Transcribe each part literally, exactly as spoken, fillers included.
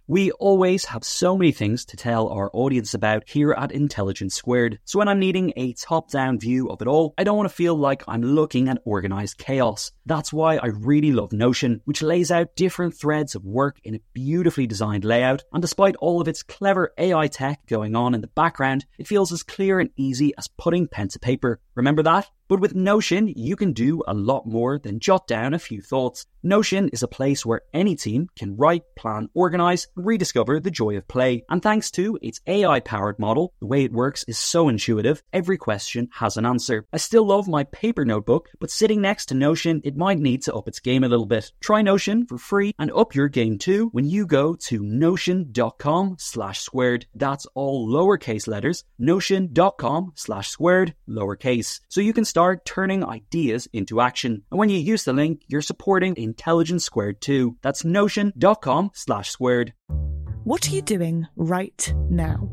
We always have so many things to tell our audience about here at Intelligence Squared, so when I'm needing a top-down view of it all, I don't want to feel like I'm looking at organised chaos. That's why I really love Notion, which lays out different threads of work in a beautifully designed layout, and despite all of its clever A I tech going on in the background, it feels as clear and easy as putting pen to paper. Remember that? But with Notion, you can do a lot more than jot down a few thoughts. Notion is a place where any team can write, plan, organise, and rediscover the joy of play. And thanks to its A I-powered model, the way it works is so intuitive, every question has an answer. I still love my paper notebook, but sitting next to Notion, it might need to up its game a little bit. Try Notion for free and up your game too when you go to notion.com slash squared. That's all lowercase letters, notion.com slash squared, lowercase. So you can start turning ideas into action. And when you use the link, you're supporting Intelligence Squared too. That's notion.com slash squared. What are you doing right now?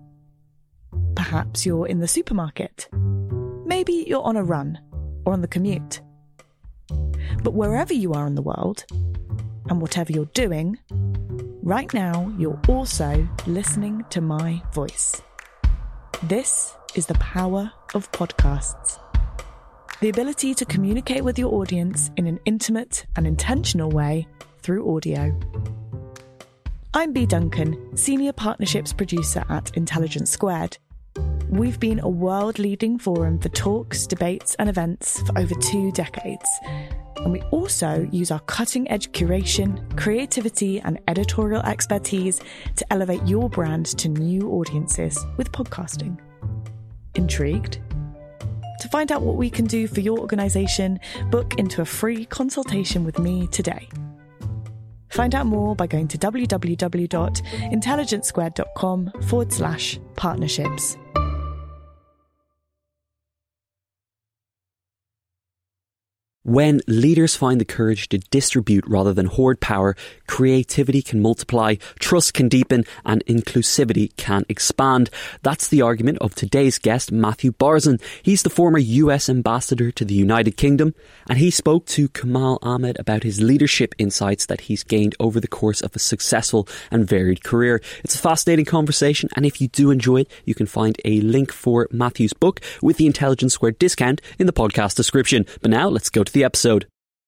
Perhaps you're in the supermarket. Maybe you're on a run or on the commute. But wherever you are in the world, and whatever you're doing, right now you're also listening to my voice. This is the power of podcasts. The ability to communicate with your audience in an intimate and intentional way through audio. I'm Bea Duncan, Senior Partnerships Producer at Intelligence Squared. We've been a world-leading forum for talks, debates and events for over two decades. And we also use our cutting-edge curation, creativity and editorial expertise to elevate your brand to new audiences with podcasting. Intrigued? To find out what we can do for your organisation, book into a free consultation with me today. Find out more by going to www.intelligencesquared.com forward slash partnerships. When leaders find the courage to distribute rather than hoard power, creativity can multiply, trust can deepen, and inclusivity can expand. That's the argument of today's guest, Matthew Barzun. He's the former U S ambassador to the United Kingdom, and he spoke to Kamal Ahmed about his leadership insights that he's gained over the course of a successful and varied career. It's a fascinating conversation, and if you do enjoy it, you can find a link for Matthew's book with the Intelligence Squared discount in the podcast description. But now, let's go to the episode.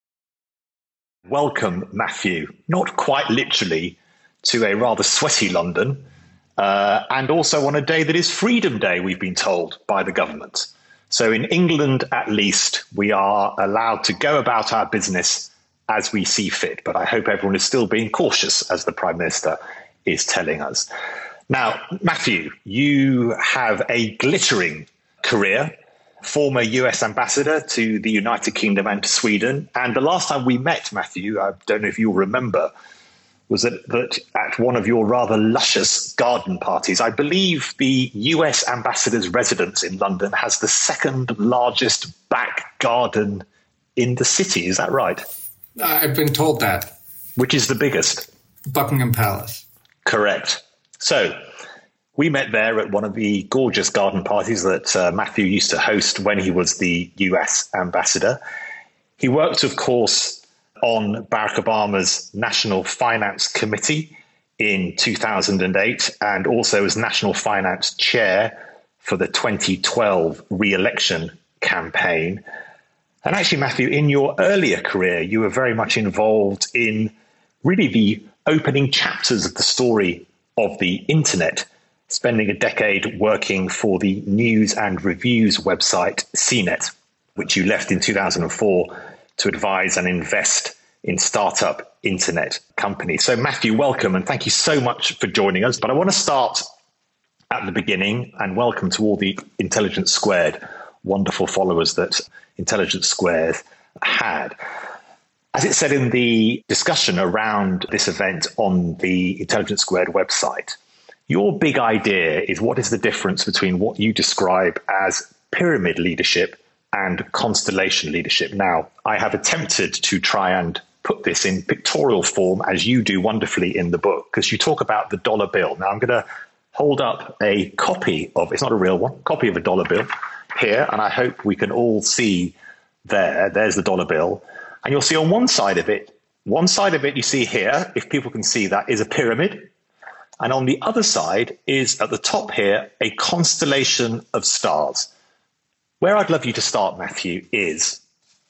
Welcome, Matthew, not quite literally, to a rather sweaty London, uh, and also on a day that is Freedom Day, we've been told by the government. So in England, at least, we are allowed to go about our business as we see fit. But I hope everyone is still being cautious, as the Prime Minister is telling us. Now, Matthew, you have a glittering career. Former U S ambassador to the United Kingdom and to Sweden. And the last time we met, Matthew, I don't know if you'll remember, was that, that at one of your rather luscious garden parties. I believe the U S ambassador's residence in London has the second largest back garden in the city. Is that right? I've been told that. Which is the biggest? Buckingham Palace. Correct. So we met there at one of the gorgeous garden parties that uh, Matthew used to host when he was the U S ambassador. He worked, of course, on Barack Obama's National Finance Committee in two thousand eight and also as National Finance Chair for the twenty twelve re-election campaign. And actually, Matthew, in your earlier career, you were very much involved in really the opening chapters of the story of the internet, spending a decade working for the news and reviews website C net, which you left in two thousand four to advise and invest in startup internet companies. So Matthew, welcome, and thank you so much for joining us. But I want to start at the beginning and welcome to all the Intelligence Squared wonderful followers that Intelligence Squared had. As it said in the discussion around this event on the Intelligence Squared website, your big idea is what is the difference between what you describe as pyramid leadership and constellation leadership. Now, I have attempted to try and put this in pictorial form, as you do wonderfully in the book, because you talk about the dollar bill. Now, I'm going to hold up a copy of, it's not a real one, copy of a dollar bill here, and I hope we can all see there, there's the dollar bill. And you'll see on one side of it, One side of it you see here, if people can see that, is a pyramid. And on the other side is, at the top here, a constellation of stars. Where I'd love you to start, Matthew, is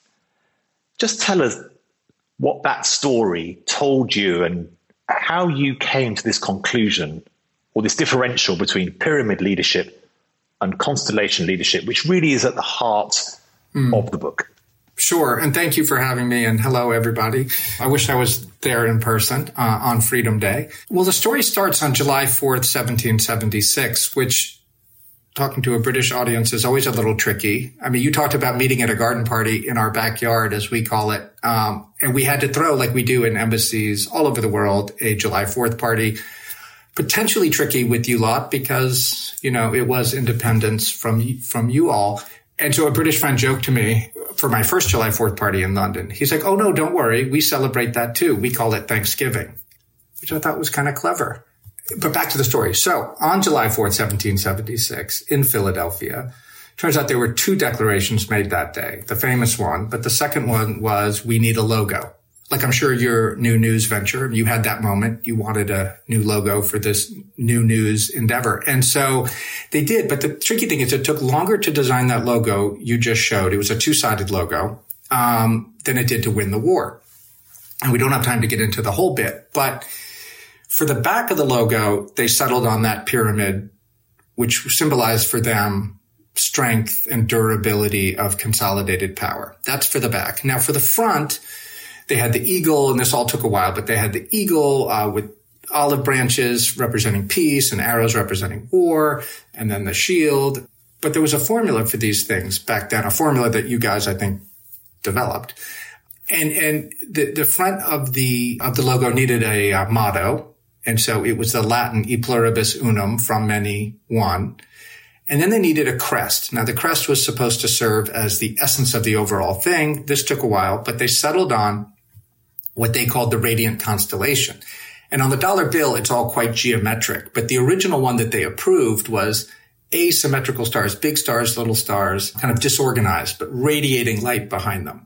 just tell us what that story told you and how you came to this conclusion or this differential between pyramid leadership and constellation leadership, which really is at the heart mm. of the book. Sure. And thank you for having me. And hello, everybody. I wish I was there in person uh, on Freedom Day. Well, the story starts on July fourth, seventeen seventy-six, which, talking to a British audience, is always a little tricky. I mean, you talked about meeting at a garden party in our backyard, as we call it. Um, and we had to throw, like we do in embassies all over the world, a July fourth party. Potentially tricky with you lot because, you know, it was independence from, from you all. And so a British friend joked to me for my first July fourth party in London. He's like, oh, no, don't worry. We celebrate that, too. We call it Thanksgiving, which I thought was kind of clever. But back to the story. So on July fourth, seventeen seventy-six, in Philadelphia, turns out there were two declarations made that day. The famous one, but the second one was, we need a logo. Like I'm sure your new news venture, you had that moment. You wanted a new logo for this new news endeavor. And so they did. But the tricky thing is it took longer to design that logo you just showed. It was a two-sided logo um, than it did to win the war. And we don't have time to get into the whole bit. But for the back of the logo, they settled on that pyramid, which symbolized for them strength and durability of consolidated power. That's for the back. Now, for the front, they had the eagle, and this all took a while, but they had the eagle uh, with olive branches representing peace and arrows representing war, and then the shield. But there was a formula for these things back then, a formula that you guys, I think, developed. And and the, the front of the of the logo needed a uh, motto, and so it was the Latin E pluribus unum, from many, one. And then they needed a crest. Now, the crest was supposed to serve as the essence of the overall thing. This took a while, but they settled on what they called the radiant constellation. And on the dollar bill, it's all quite geometric. But the original one that they approved was asymmetrical stars, big stars, little stars, kind of disorganized, but radiating light behind them.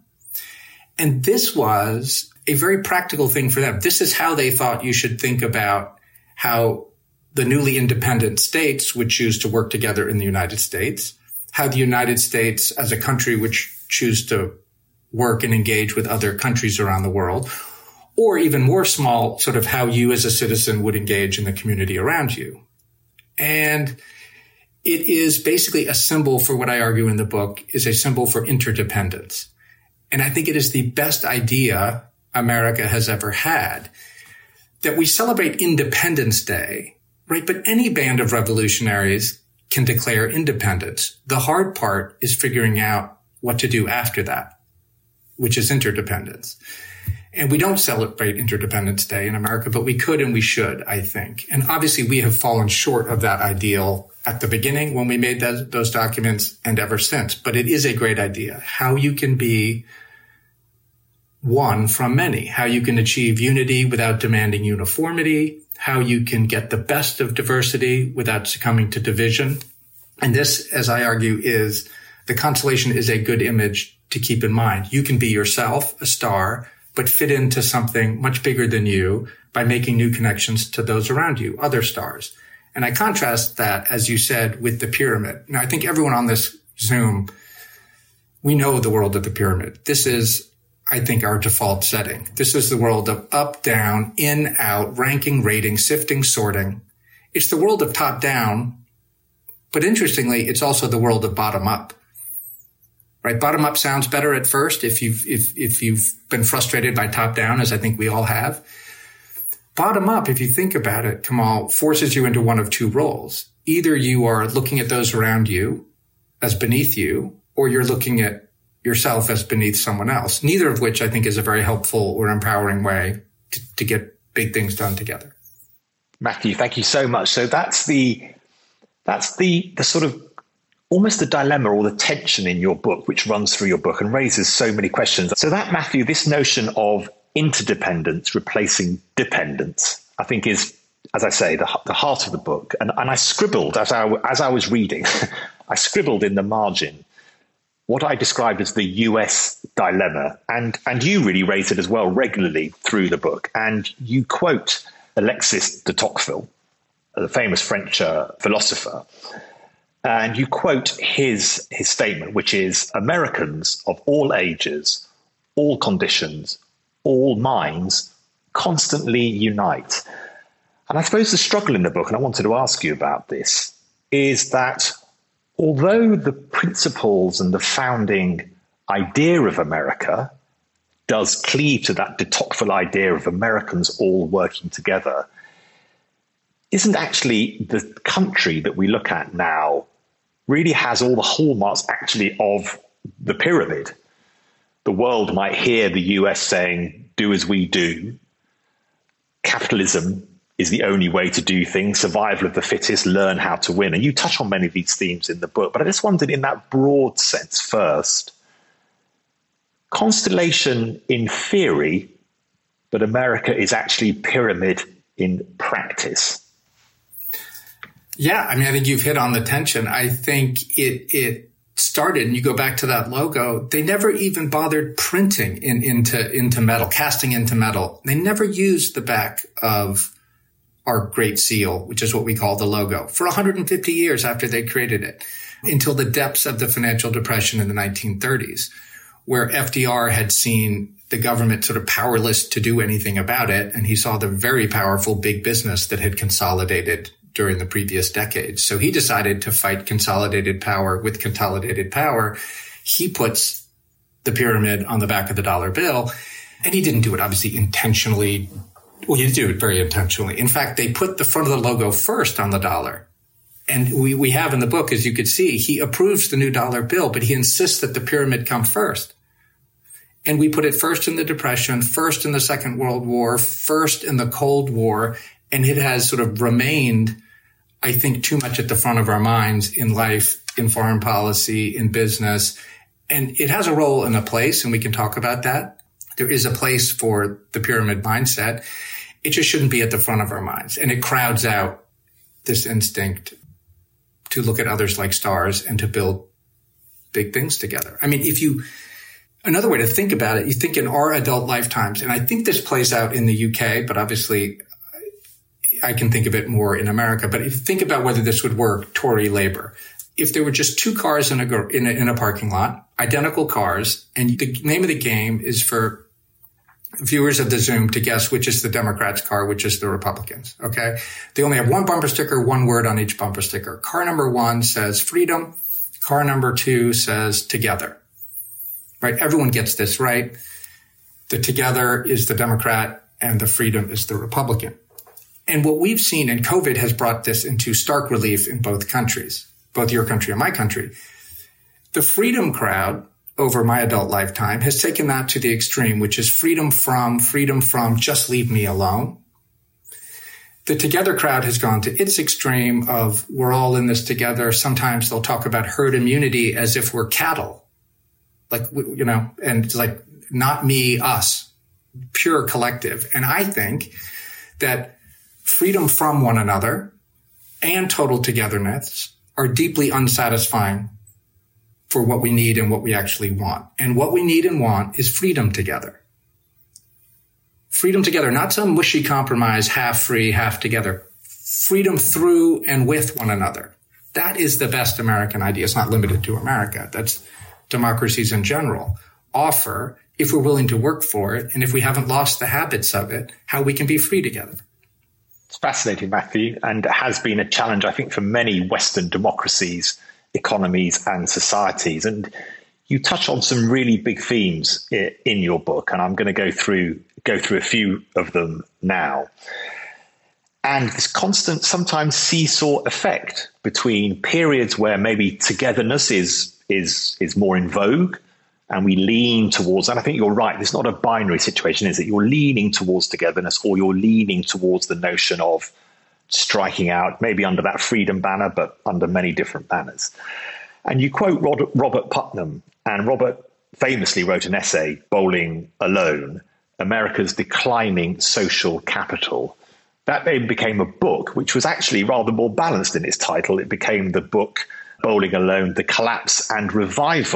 And this was a very practical thing for them. This is how they thought you should think about how the newly independent states would choose to work together in the United States, how the United States as a country would choose to work and engage with other countries around the world, or even more small, sort of how you as a citizen would engage in the community around you. And it is basically a symbol for what I argue in the book is a symbol for interdependence. And I think it is the best idea America has ever had, that we celebrate Independence Day, right? But any band of revolutionaries can declare independence. The hard part is figuring out what to do after that, which is interdependence. And we don't celebrate Interdependence Day in America, but we could and we should, I think. And obviously we have fallen short of that ideal at the beginning when we made those, those documents and ever since. But it is a great idea, how you can be one from many, how you can achieve unity without demanding uniformity, how you can get the best of diversity without succumbing to division. And this, as I argue, is the constellation is a good image to keep in mind. You can be yourself, a star, but fit into something much bigger than you by making new connections to those around you, other stars. And I contrast that, as you said, with the pyramid. Now, I think everyone on this Zoom, we know the world of the pyramid. This is, I think, our default setting. This is the world of up, down, in, out, ranking, rating, sifting, sorting. It's the world of top down, but interestingly, it's also the world of bottom up. Right? Bottom up sounds better at first if you've, if, if you've been frustrated by top down, as I think we all have. Bottom up, if you think about it, Kamal, forces you into one of two roles. Either you are looking at those around you as beneath you, or you're looking at yourself as beneath someone else. Neither of which I think is a very helpful or empowering way to, to get big things done together. Matthew, thank you so much. So that's the, that's the, the sort of almost the dilemma or the tension in your book, which runs through your book and raises so many questions. So that, Matthew, this notion of interdependence replacing dependence, I think is, as I say, the, the heart of the book. And, and I scribbled as I, as I was reading, I scribbled in the margin, what I described as the U S dilemma. And, and you really raise it as well regularly through the book. And you quote Alexis de Tocqueville, the famous French uh, philosopher. And you quote his, his statement, which is, Americans of all ages, all conditions, all minds constantly unite. And I suppose the struggle in the book, and I wanted to ask you about this, is that although the principles and the founding idea of America does cleave to that de Tocqueville idea of Americans all working together, isn't actually the country that we look at now really has all the hallmarks actually of the pyramid. The world might hear the U S saying, do as we do. Capitalism is the only way to do things. Survival of the fittest, learn how to win. And you touch on many of these themes in the book, but I just wondered in that broad sense first, constellation in theory, but America is actually pyramid in practice. Yeah, I mean, I think you've hit on the tension. I think it it started, and you go back to that logo, they never even bothered printing in, into, into metal, casting into metal. They never used the back of our Great Seal, which is what we call the logo, for one hundred fifty years after they created it, until the depths of the financial depression in the nineteen thirties, where F D R had seen the government sort of powerless to do anything about it, and he saw the very powerful big business that had consolidated during the previous decades. So he decided to fight consolidated power with consolidated power. He puts the pyramid on the back of the dollar bill, and he didn't do it obviously intentionally. Well, he did do it very intentionally. In fact, they put the front of the logo first on the dollar. And we, we have in the book, as you could see, he approves the new dollar bill, but he insists that the pyramid come first. And we put it first in the Depression, first in the Second World War, first in the Cold War, and it has sort of remained, I think, too much at the front of our minds in life, in foreign policy, in business. And it has a role and a place, and we can talk about that. There is a place for the pyramid mindset. It just shouldn't be at the front of our minds. And it crowds out this instinct to look at others like stars and to build big things together. I mean, if you, another way to think about it, you think in our adult lifetimes, and I think this plays out in the U K, but obviously I can think of it more in America. But if you think about whether this would work, Tory labor, if there were just two cars in a, in a, in a parking lot, identical cars, and the name of the game is for viewers of the Zoom to guess which is the Democrats' car, which is the Republicans. Okay. They only have one bumper sticker, one word on each bumper sticker. Car number one says freedom. Car number two says together. Right. Everyone gets this right. The together is the Democrat and the freedom is the Republican. And what we've seen, and COVID has brought this into stark relief in both countries, both your country and my country. The freedom crowd over my adult lifetime has taken that to the extreme, which is freedom from, freedom from, just leave me alone. The together crowd has gone to its extreme of we're all in this together. Sometimes they'll talk about herd immunity as if we're cattle, like, you know, and it's like not me, us, pure collective. And I think that freedom from one another and total togetherness are deeply unsatisfying for what we need and what we actually want. And what we need and want is freedom together. Freedom together, not some mushy compromise, half free, half together. Freedom through and with one another. That is the best American idea. It's not limited to America. That's democracies in general offer, if we're willing to work for it, and if we haven't lost the habits of it, how we can be free together. It's fascinating, Matthew, and it has been a challenge, I think, for many Western democracies, economies and societies. And you touch on some really big themes in your book, and I'm going to go through go through a few of them now. And this constant, sometimes seesaw effect between periods where maybe togetherness is is is more in vogue, and we lean towards, and I think you're right, it's not a binary situation, is it? You're leaning towards togetherness, or you're leaning towards the notion of striking out, maybe under that freedom banner, but under many different banners. And you quote Rod, Robert Putnam, and Robert famously wrote an essay, Bowling Alone, America's Declining Social Capital. That then became a book, which was actually rather more balanced in its title. It became the book, Bowling Alone, The Collapse and Revival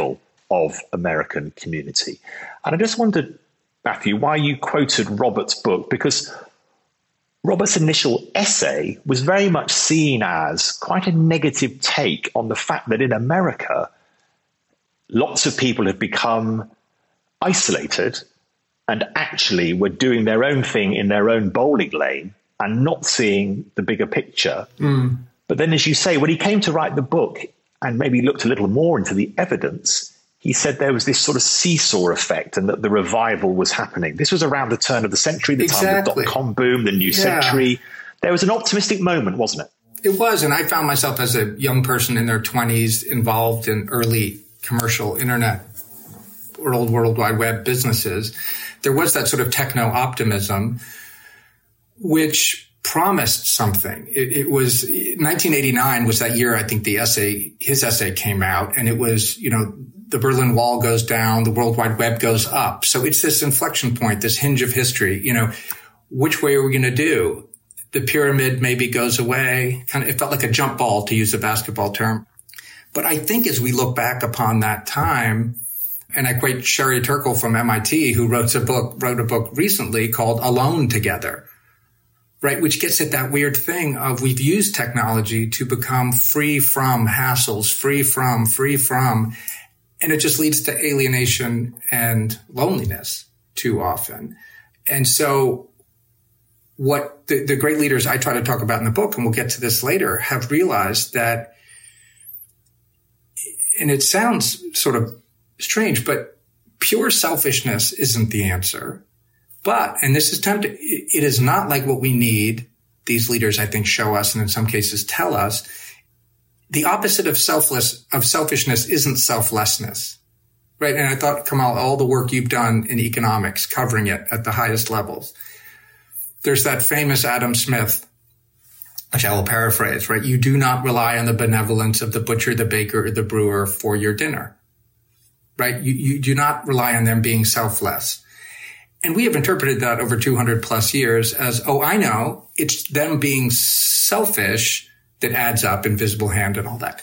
of American community. And I just wondered, Matthew, why you quoted Robert's book, because Robert's initial essay was very much seen as quite a negative take on the fact that in America, lots of people had become isolated and actually were doing their own thing in their own bowling lane and not seeing the bigger picture. Mm. But then, as you say, when he came to write the book and maybe looked a little more into the evidence, he said there was this sort of seesaw effect and that the revival was happening. This was around the turn of the century, the exactly. time of the dot-com boom, the new yeah. century. There was an optimistic moment, wasn't it? It was. And I found myself as a young person in their twenties involved in early commercial internet, world, World Wide Web businesses. There was that sort of techno-optimism, which promised something. It, it was nineteen eighty-nine was that year, I think the essay, his essay came out, and it was, you know, the Berlin Wall goes down, the World Wide Web goes up. So it's this inflection point, this hinge of history. You know, which way are we going to do? The pyramid maybe goes away. Kind of, it felt like a jump ball, to use a basketball term. But I think as we look back upon that time, and I quote Sherry Turkle from M I T, who wrote a book, wrote a book recently called Alone Together, right? Which gets at that weird thing of we've used technology to become free from hassles, free from, free from. And it just leads to alienation and loneliness too often. And so what the, the great leaders I try to talk about in the book, and we'll get to this later, have realized that, and it sounds sort of strange, but pure selfishness isn't the answer. But, and this is tempting, it is not like what we need. These leaders, I think, show us, and in some cases tell us, the opposite of selfless, of selfishness isn't selflessness, right? And I thought, Kamal, all the work you've done in economics, covering it at the highest levels, there's that famous Adam Smith, which I will paraphrase, right? You do not rely on the benevolence of the butcher, the baker, or the brewer for your dinner, right? You, you do not rely on them being selfless. And we have interpreted that over two hundred plus years as, oh, I know, it's them being selfish that adds up, Invisible Hand and all that.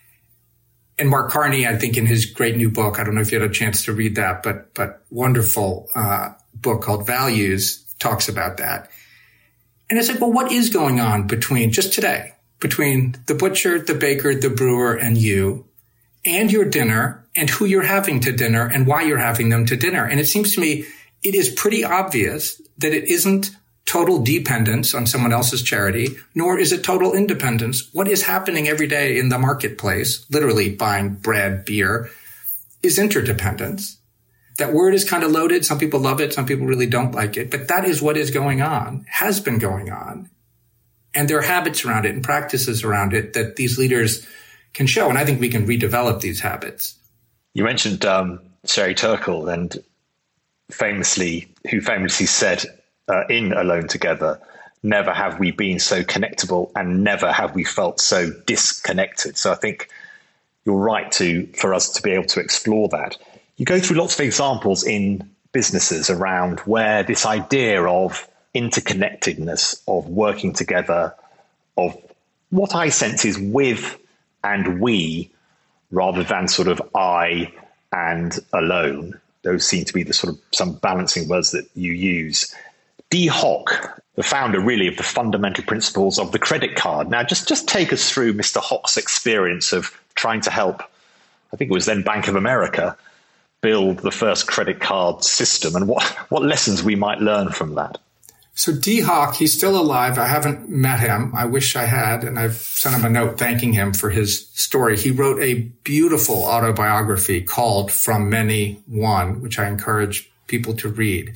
And Mark Carney, I think in his great new book, I don't know if you had a chance to read that, but but wonderful uh, book called Values talks about that. And it's like, well, what is going on between, just today, between the butcher, the baker, the brewer, and you, and your dinner, and who you're having to dinner, and why you're having them to dinner? And it seems to me it is pretty obvious that it isn't total dependence on someone else's charity, nor is it total independence. What is happening every day in the marketplace, literally buying bread, beer, is interdependence. That word is kind of loaded. Some people love it. Some people really don't like it. But that is what is going on, has been going on. And there are habits around it and practices around it that these leaders can show. And I think we can redevelop these habits. You mentioned um, Sherry Turkle, and famously, who famously said, Uh, in Alone Together, never have we been so connectable and never have we felt so disconnected. So I think you're right to for us to be able to explore that. You go through lots of examples in businesses around where this idea of interconnectedness, of working together, of what I sense is with and we, rather than sort of I and alone. Those seem to be the sort of some balancing words that you use. Dee Hock, the founder really of the fundamental principles of the credit card. Now, just, just take us through Mister Hock's experience of trying to help, I think it was then Bank of America, build the first credit card system, and what, what lessons we might learn from that. So Dee Hock, he's still alive. I haven't met him. I wish I had, and I've sent him a note thanking him for his story. He wrote a beautiful autobiography called From Many One, which I encourage people to read.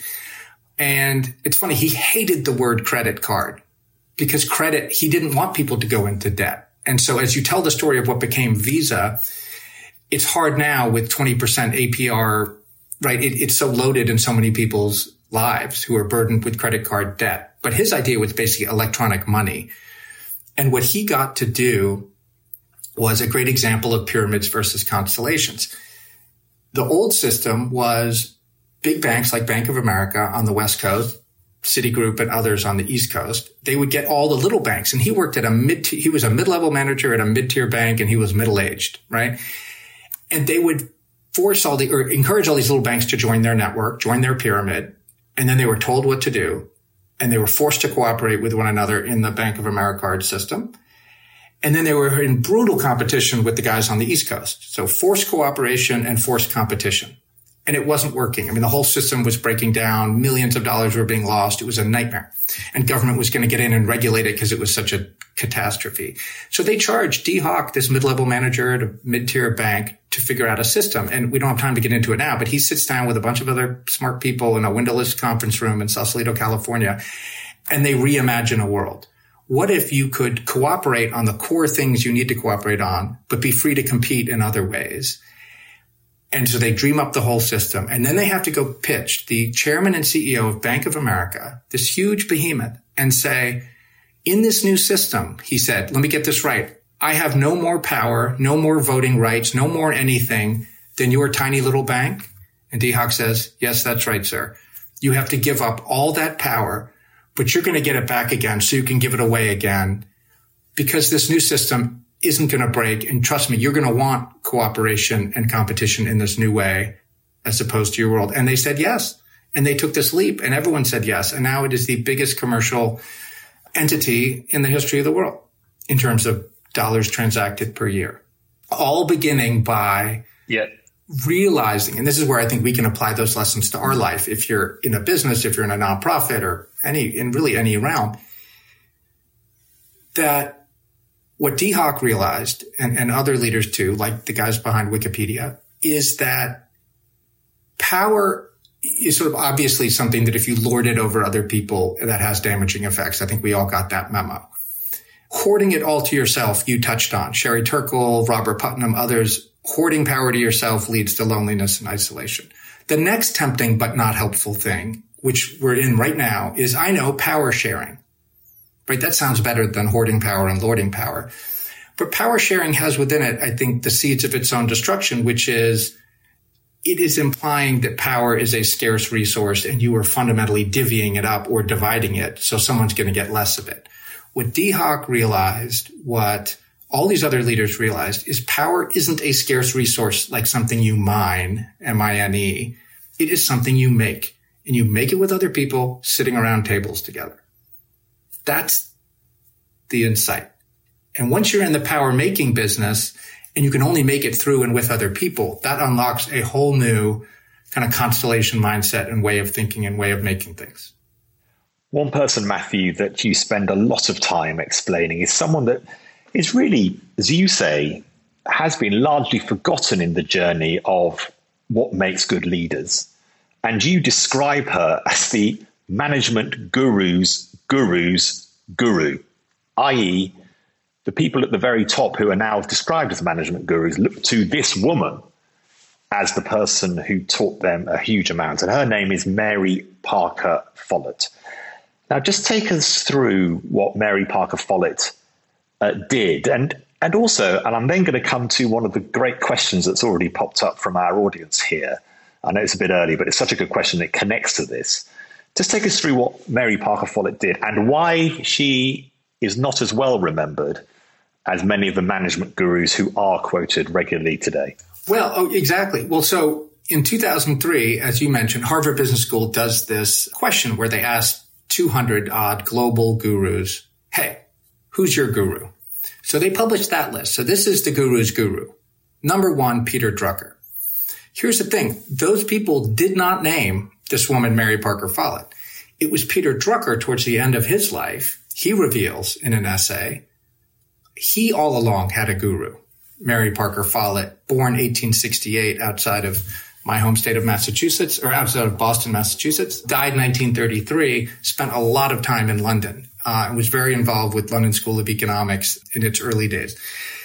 And it's funny, he hated the word credit card because credit, he didn't want people to go into debt. And so as you tell the story of what became Visa, it's hard now with twenty percent A P R, right? It, it's so loaded in so many people's lives who are burdened with credit card debt. But his idea was basically electronic money. And what he got to do was a great example of pyramids versus constellations. The old system was big banks like Bank of America on the West Coast, Citigroup and others on the East Coast. They would get all the little banks. And he worked at a mid, he was a mid-level manager at a mid-tier bank, and he was middle-aged, right? And they would force all the, or encourage all these little banks to join their network, join their pyramid. And then they were told what to do. And they were forced to cooperate with one another in the Bank of America system. And then they were in brutal competition with the guys on the East Coast. So forced cooperation and forced competition. And it wasn't working. I mean, the whole system was breaking down. Millions of dollars were being lost. It was a nightmare. And government was going to get in and regulate it because it was such a catastrophe. So they charged D. Hawk, this mid-level manager at a mid-tier bank, to figure out a system. And we don't have time to get into it now, but he sits down with a bunch of other smart people in a windowless conference room in Sausalito, California, and they reimagine a world. What if you could cooperate on the core things you need to cooperate on, but be free to compete in other ways? And so they dream up the whole system. And then they have to go pitch the chairman and C E O of Bank of America, this huge behemoth, and say, in this new system, he said, let me get this right. I have no more power, no more voting rights, no more anything than your tiny little bank. And D. Hawk says, yes, that's right, sir. You have to give up all that power, but you're going to get it back again so you can give it away again, because this new system isn't going to break. And trust me, you're going to want cooperation and competition in this new way as opposed to your world. And they said yes. And they took this leap and everyone said yes. And now it is the biggest commercial entity in the history of the world in terms of dollars transacted per year. All beginning by yeah. realizing, and this is where I think we can apply those lessons to our life. If you're in a business, if you're in a nonprofit or any, in really any realm, that what D. Hawk realized, and, and other leaders too, like the guys behind Wikipedia, is that power is sort of obviously something that if you lord it over other people, that has damaging effects. I think we all got that memo. Hoarding it all to yourself, you touched on. Sherry Turkle, Robert Putnam, others, hoarding power to yourself leads to loneliness and isolation. The next tempting but not helpful thing, which we're in right now, is I know power sharing. Right? That sounds better than hoarding power and lording power. But power sharing has within it, I think, the seeds of its own destruction, which is it is implying that power is a scarce resource and you are fundamentally divvying it up or dividing it so someone's going to get less of it. What D. Hawk realized, what all these other leaders realized, is power isn't a scarce resource like something you mine, M I N E. It is something you make. And you make it with other people sitting around tables together. That's the insight. And once you're in the power making business and you can only make it through and with other people, that unlocks a whole new kind of constellation mindset and way of thinking and way of making things. One person, Matthew, that you spend a lot of time explaining is someone that is really, as you say, has been largely forgotten in the journey of what makes good leaders. And you describe her as the management guru's guru's guru, that is, the people at the very top who are now described as management gurus look to this woman as the person who taught them a huge amount. And her name is Mary Parker Follett. Now, just take us through what Mary Parker Follett uh, did. And, and also, and I'm then going to come to one of the great questions that's already popped up from our audience here. I know it's a bit early, but it's such a good question that connects to this. Just take us through what Mary Parker Follett did and why she is not as well remembered as many of the management gurus who are quoted regularly today. Well, oh, exactly. Well, so in two thousand three, as you mentioned, Harvard Business School does this question where they ask two hundred odd global gurus, hey, who's your guru? So they published that list. So this is the guru's guru. Number one, Peter Drucker. Here's the thing. Those people did not name this woman, Mary Parker Follett. It was Peter Drucker towards the end of his life. He reveals in an essay, he all along had a guru, Mary Parker Follett, born eighteen sixty-eight outside of my home state of Massachusetts, or outside of Boston, Massachusetts, died nineteen thirty-three, spent a lot of time in London, uh, and was very involved with London School of Economics in its early days.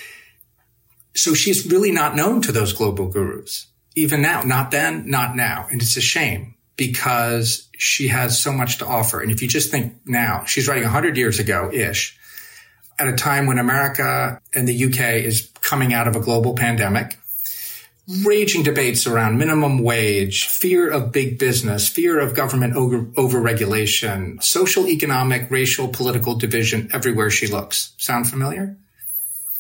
So she's really not known to those global gurus, even now, not then, not now. And it's a shame because she has so much to offer. And if you just think now, she's writing one hundred years ago-ish, at a time when America and the U K is coming out of a global pandemic, raging debates around minimum wage, fear of big business, fear of government over, over-regulation, social, economic, racial, political division everywhere she looks. Sound familiar?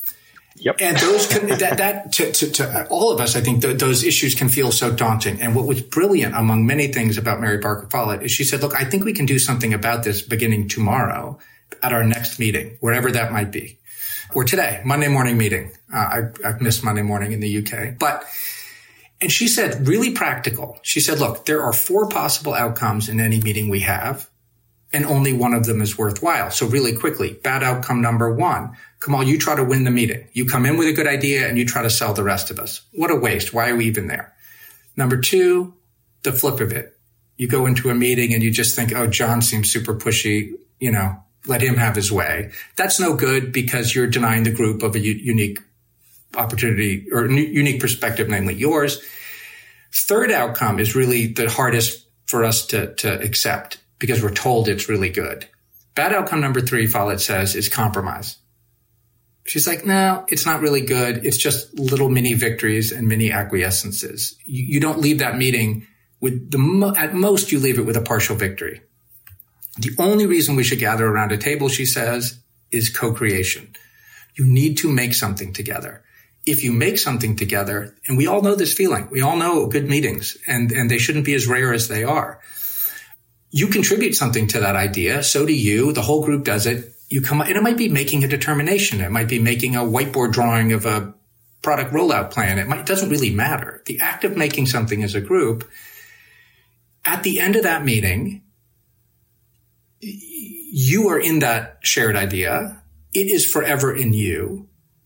Yep. And those can, that, that to, to, to all of us, I think th- those issues can feel so daunting. And what was brilliant among many things about Mary Parker Follett is she said, look, I think we can do something about this beginning tomorrow at our next meeting, wherever that might be. Or today, Monday morning meeting. Uh, I, I've missed Monday morning in the U K. But, and she said, really practical. She said, look, there are four possible outcomes in any meeting we have, and only one of them is worthwhile. So really quickly, bad outcome number one. Kamal, you try to win the meeting. You come in with a good idea and you try to sell the rest of us. What a waste. Why are we even there? Number two, the flip of it. You go into a meeting and you just think, oh, John seems super pushy, you know, let him have his way. That's no good because you're denying the group of a u- unique opportunity or n- unique perspective, namely yours. Third outcome is really the hardest for us to, to accept because we're told it's really good. Bad outcome number three, Follett says, is compromise. She's like, no, it's not really good. It's just little mini victories and mini acquiescences. You, you don't leave that meeting with the, mo- at most you leave it with a partial victory. The only reason we should gather around a table, she says, is co-creation. You need to make something together. If you make something together, and we all know this feeling, we all know good meetings, and, and they shouldn't be as rare as they are. You contribute something to that idea. So do you. The whole group does it. You come, and it might be making a determination. It might be making a whiteboard drawing of a product rollout plan. It might, it doesn't really matter. The act of making something as a group, at the end of that meeting, you are in that shared idea. It is forever in you,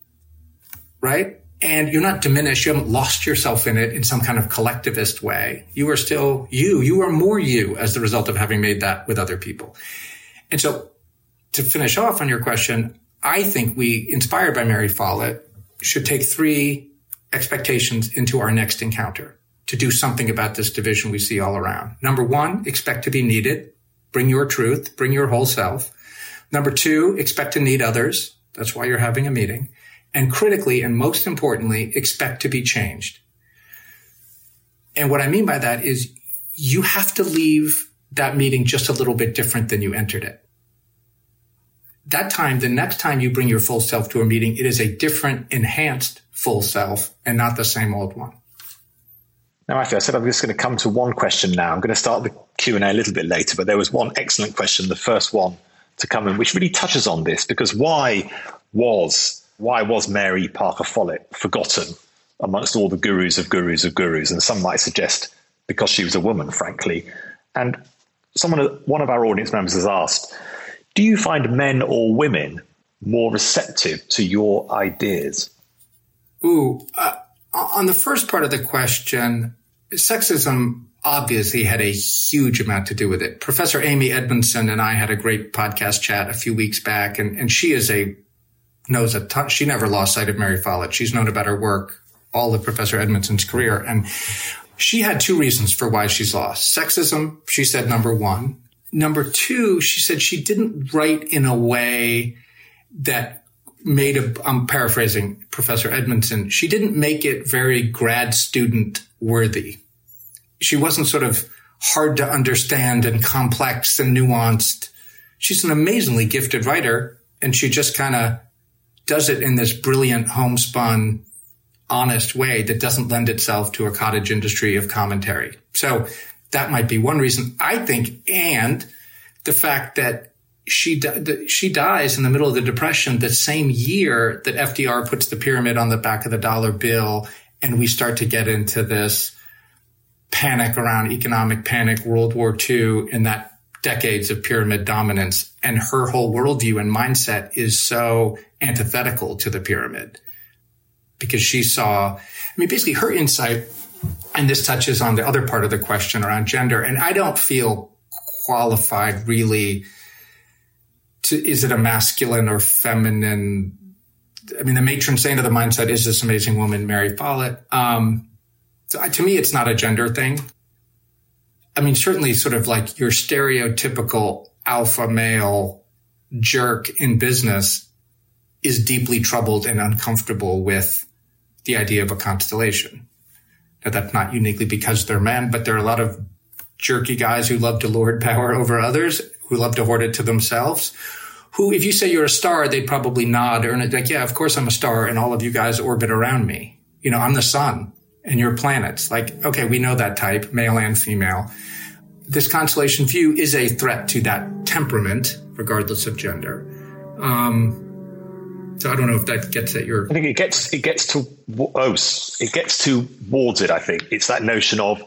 right? And you're not diminished. You haven't lost yourself in it in some kind of collectivist way. You are still you. You are more you as the result of having made that with other people. And so to finish off on your question, I think we, inspired by Mary Follett, should take three expectations into our next encounter to do something about this division we see all around. Number one, expect to be needed. Bring your truth. Bring your whole self. Number two, expect to need others. That's why you're having a meeting. And critically, and most importantly, expect to be changed. And what I mean by that is you have to leave that meeting just a little bit different than you entered it. That time, the next time you bring your full self to a meeting, it is a different, enhanced full self and not the same old one. Now, Matthew, I said I'm just going to come to one question now. I'm going to start the Q and A a little bit later, but there was one excellent question, the first one to come in, which really touches on this, because why was why was Mary Parker Follett forgotten amongst all the gurus of gurus of gurus? And some might suggest because she was a woman, frankly. And someone, one of our audience members has asked, do you find men or women more receptive to your ideas? Ooh, uh, on the first part of the question, sexism obviously had a huge amount to do with it. Professor Amy Edmondson and I had a great podcast chat a few weeks back, and, and she is a knows a ton. She never lost sight of Mary Follett. She's known about her work all of Professor Edmondson's career. And she had two reasons for why she's lost. Sexism, she said, number one. Number two, she said she didn't write in a way that made a, I'm paraphrasing Professor Edmondson, she didn't make it very grad student worthy. She wasn't sort of hard to understand and complex and nuanced. She's an amazingly gifted writer, and she just kind of does it in this brilliant, homespun, honest way that doesn't lend itself to a cottage industry of commentary. So that might be one reason, I think, and the fact that she that she dies in the middle of the Depression the same year that F D R puts the pyramid on the back of the dollar bill, and we start to get into this panic around economic panic, World War Two, and that decades of pyramid dominance, and her whole worldview and mindset is so antithetical to the pyramid because she saw, I mean, basically her insight, and this touches on the other part of the question around gender, and I don't feel qualified really to, is it a masculine or feminine? I mean, the matron saint of the mindset is this amazing woman, Mary Follett. Um, so to me, it's not a gender thing. I mean, certainly sort of like your stereotypical alpha male jerk in business is deeply troubled and uncomfortable with the idea of a constellation. Now, that's not uniquely because they're men, but there are a lot of jerky guys who love to lord power over others, who love to hoard it to themselves, who, if you say you're a star, they'd probably nod or like, yeah, of course I'm a star and all of you guys orbit around me. You know, I'm the sun and you're planets. Like, okay, we know that type, male and female. This constellation view is a threat to that temperament, regardless of gender. Um, so I don't know if that gets at your... I think it gets, it gets to, oh, it gets towards it, I think. It's that notion of,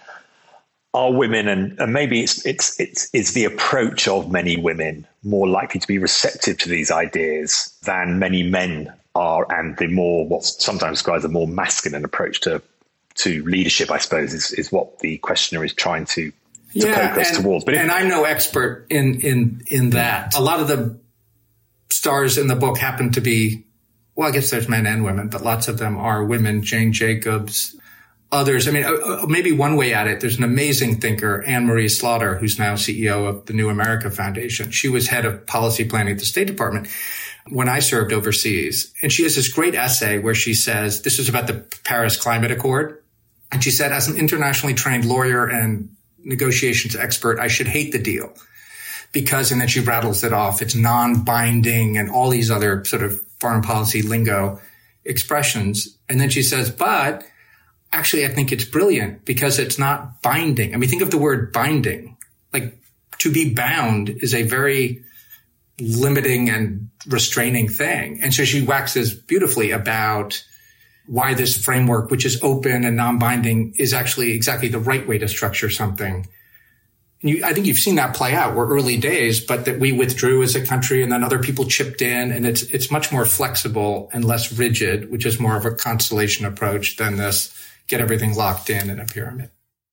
are women, and, and maybe it's, it's, it's, it's the approach of many women more likely to be receptive to these ideas than many men are, and the more, what's sometimes described as a more masculine approach to, to leadership, I suppose, is, is what the questioner is trying to to yeah, poke us and, towards. But if, and I'm no expert in, in, in that. A lot of the stars in the book happen to be, well, I guess there's men and women, but lots of them are women. Jane Jacobs, others. I mean, uh, maybe one way at it, there's an amazing thinker, Anne-Marie Slaughter, who's now C E O of the New America Foundation. She was head of policy planning at the State Department when I served overseas. And she has this great essay where she says, this was about the Paris Climate Accord. And she said, as an internationally trained lawyer and negotiations expert, I should hate the deal because, and then she rattles it off, it's non-binding and all these other sort of foreign policy lingo expressions. And then she says, but actually, I think it's brilliant because it's not binding. I mean, think of the word binding. Like, to be bound is a very limiting and restraining thing. And so she waxes beautifully about why this framework, which is open and non-binding, is actually exactly the right way to structure something. And you, I think you've seen that play out. We're early days, but that we withdrew as a country and then other people chipped in, and it's it's much more flexible and less rigid, which is more of a constellation approach than this get everything locked in in a pyramid.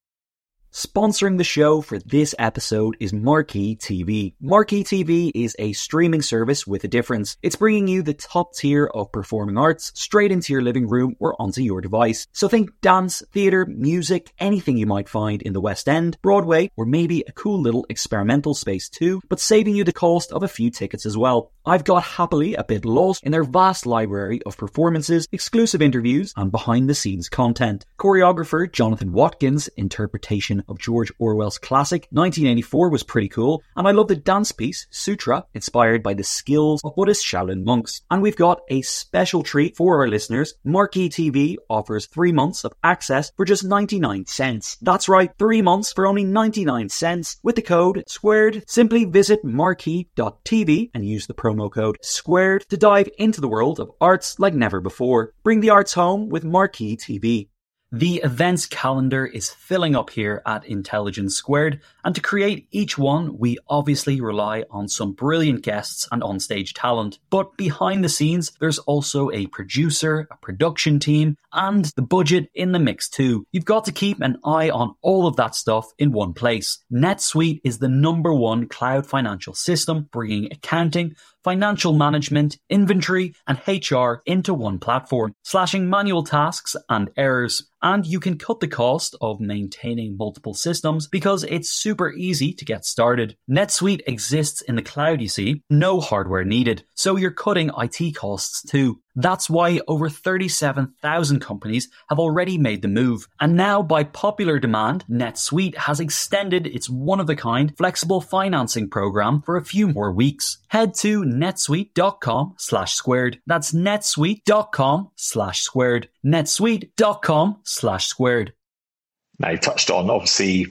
Sponsoring the show for this episode is Marquee T V. Marquee T V is a streaming service with a difference. It's bringing you the top tier of performing arts straight into your living room or onto your device. So think dance, theatre, music, anything you might find in the West End, Broadway, or maybe a cool little experimental space too, but saving you the cost of a few tickets as well. I've got happily a bit lost in their vast library of performances, exclusive interviews, and behind-the-scenes content. Choreographer Jonathan Watkins' interpretation of George Orwell's classic nineteen eighty-four was pretty cool, and I love the dance piece Sutra, inspired by the skills of Buddhist Shaolin monks. And we've got a special treat for our listeners. Marquee T V offers three months of access for just ninety-nine cents. That's right, three months for only ninety-nine cents with the code SQUARED. Simply visit marquee dot t v and use the promo code SQUARED to dive into the world of arts like never before. Bring the arts home with Marquee T V. The events calendar is filling up here at Intelligence Squared, and to create each one, we obviously rely on some brilliant guests and onstage talent. But behind the scenes, there's also a producer, a production team, and the budget in the mix too. You've got to keep an eye on all of that stuff in one place. NetSuite is the number one cloud financial system, bringing accounting, financial management, inventory, and H R into one platform, slashing manual tasks and errors. And you can cut the cost of maintaining multiple systems because it's super easy to get started. NetSuite exists in the cloud, you see, no hardware needed, so you're cutting I T costs too. That's why over thirty-seven thousand companies have already made the move. And now, by popular demand, NetSuite has extended its one-of-a-kind flexible financing program for a few more weeks. Head to netsuite.com slash squared. That's netsuite.com slash squared. netsuite.com slash squared. Now, you touched on, obviously,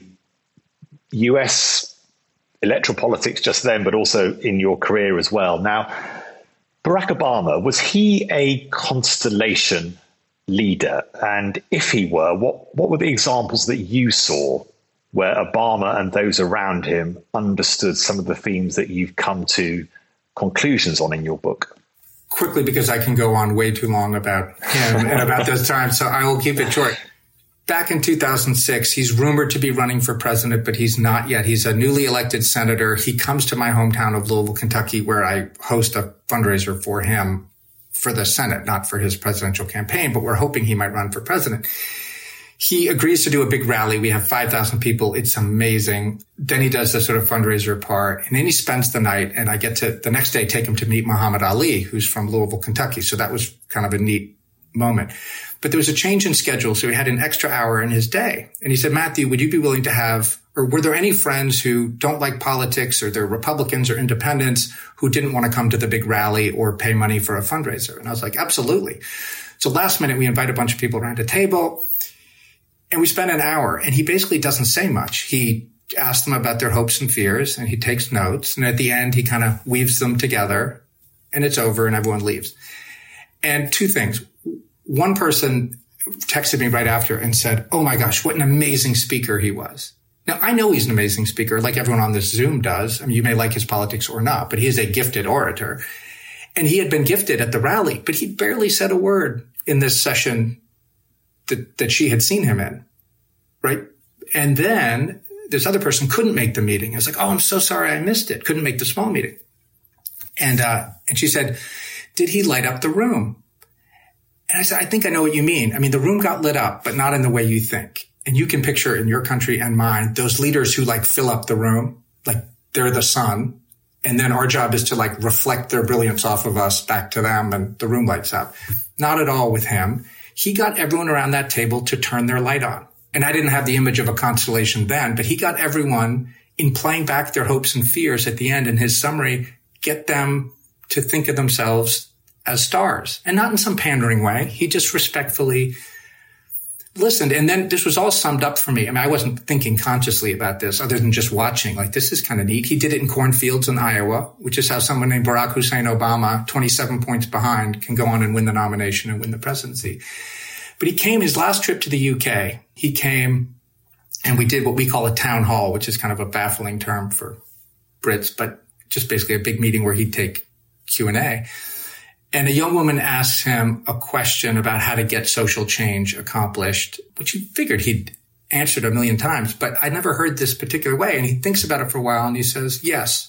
U S electoral politics just then, but also in your career as well. Now, Barack Obama, was he a constellation leader? And if he were, what, what were the examples that you saw where Obama and those around him understood some of the themes that you've come to conclusions on in your book? Quickly, because I can go on way too long about him and about those times, so I will keep it short. Back in two thousand six, he's rumored to be running for president, but he's not yet. He's a newly elected senator. He comes to my hometown of Louisville, Kentucky, where I host a fundraiser for him for the Senate, not for his presidential campaign, but we're hoping he might run for president. He agrees to do a big rally. We have five thousand people. It's amazing. Then he does the sort of fundraiser part, and then he spends the night, and I get to the next day take him to meet Muhammad Ali, who's from Louisville, Kentucky. So that was kind of a neat moment. But there was a change in schedule, so he had an extra hour in his day. And he said, Matthew, would you be willing to have, or were there any friends who don't like politics, or they're Republicans or independents, who didn't want to come to the big rally or pay money for a fundraiser? And I was like, absolutely. So last minute, we invite a bunch of people around a table, and we spend an hour. And he basically doesn't say much. He asks them about their hopes and fears, and he takes notes. And at the end, he kind of weaves them together, and it's over, and everyone leaves. And two things. One person texted me right after and said, oh my gosh, what an amazing speaker he was. Now, I know he's an amazing speaker, like everyone on this Zoom does. I mean, you may like his politics or not, but he is a gifted orator. And he had been gifted at the rally, but he barely said a word in this session that, that she had seen him in, right? And then this other person couldn't make the meeting. I was like, oh, I'm so sorry I missed it. Couldn't make the small meeting. And, uh, and she said, did he light up the room? And I said, I think I know what you mean. I mean, the room got lit up, but not in the way you think. And you can picture in your country and mine, those leaders who like fill up the room, like they're the sun. And then our job is to like reflect their brilliance off of us back to them, and the room lights up. Not at all with him. He got everyone around that table to turn their light on. And I didn't have the image of a constellation then, but he got everyone, in playing back their hopes and fears at the end in his summary, get them to think of themselves as stars, and not in some pandering way. He just respectfully listened. And then this was all summed up for me. I mean, I wasn't thinking consciously about this other than just watching, like, this is kind of neat. He did it in cornfields in Iowa, which is how someone named Barack Hussein Obama, twenty-seven points behind, can go on and win the nomination and win the presidency. But he came his last trip to the U K. He came and we did what we call a town hall, which is kind of a baffling term for Brits, but just basically a big meeting where he'd take Q and A. And a young woman asks him a question about how to get social change accomplished, which he figured he'd answered a million times, but I never heard this particular way. And he thinks about it for a while and he says, yes,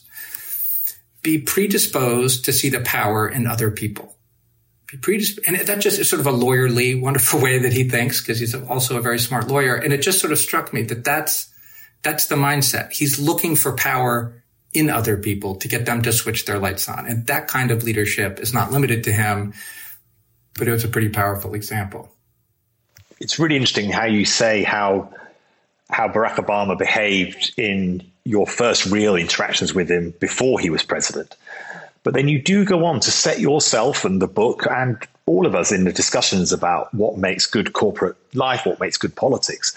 be predisposed to see the power in other people. Be predisposed. And that just is sort of a lawyerly, wonderful way that he thinks, because he's also a very smart lawyer. And it just sort of struck me that that's, that's the mindset. He's looking for power in other people to get them to switch their lights on. And that kind of leadership is not limited to him, but it was a pretty powerful example. It's really interesting how you say how how Barack Obama behaved in your first real interactions with him before he was president. But then you do go on to set yourself and the book and all of us in the discussions about what makes good corporate life, what makes good politics,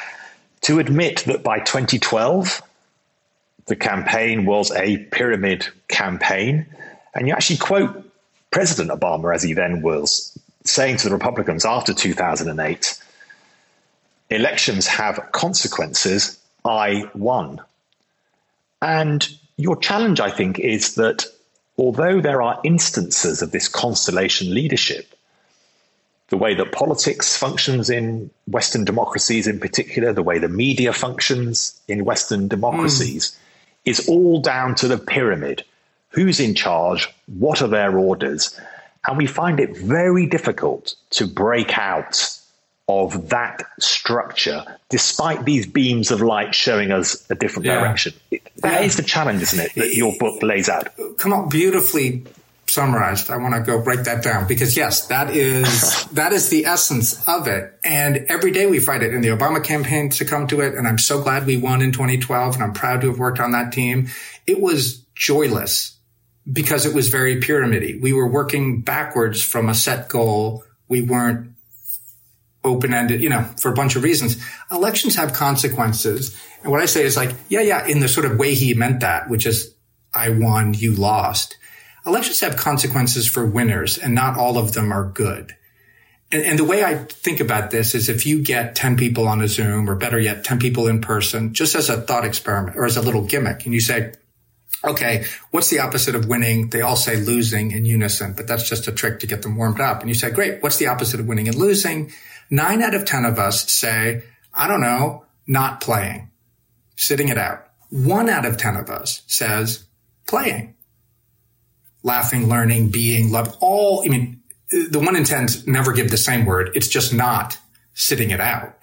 to admit that by twenty twelve, the campaign was a pyramid campaign. And you actually quote President Obama, as he then was, saying to the Republicans after two thousand eight, elections have consequences, I won. And your challenge, I think, is that although there are instances of this constellation leadership, the way that politics functions in Western democracies in particular, the way the media functions in Western democracies, mm. is all down to the pyramid. Who's in charge? What are their orders? And we find it very difficult to break out of that structure, despite these beams of light showing us a different yeah. direction. It, that yeah. is the challenge, isn't it, that your book lays out? Come on, beautifully summarized. I want to go break that down because, yes, that is that is the essence of it. And every day we fight it. And the Obama campaign succumbed to it. And I'm so glad we won in twenty twelve. And I'm proud to have worked on that team. It was joyless because it was very pyramidy. We were working backwards from a set goal. We weren't open-ended, you know, for a bunch of reasons. Elections have consequences. And what I say is like, yeah, yeah, in the sort of way he meant that, which is I won, you lost. Elections have consequences for winners, and not all of them are good. And, and the way I think about this is if you get ten people on a Zoom, or better yet, ten people in person, just as a thought experiment or as a little gimmick, and you say, okay, what's the opposite of winning? They all say losing in unison, but that's just a trick to get them warmed up. And you say, great, what's the opposite of winning and losing? Nine out of ten of us say, I don't know, not playing, sitting it out. One out of ten of us says playing, laughing, learning, being, love, all, I mean, the one in tens never give the same word. It's just not sitting it out.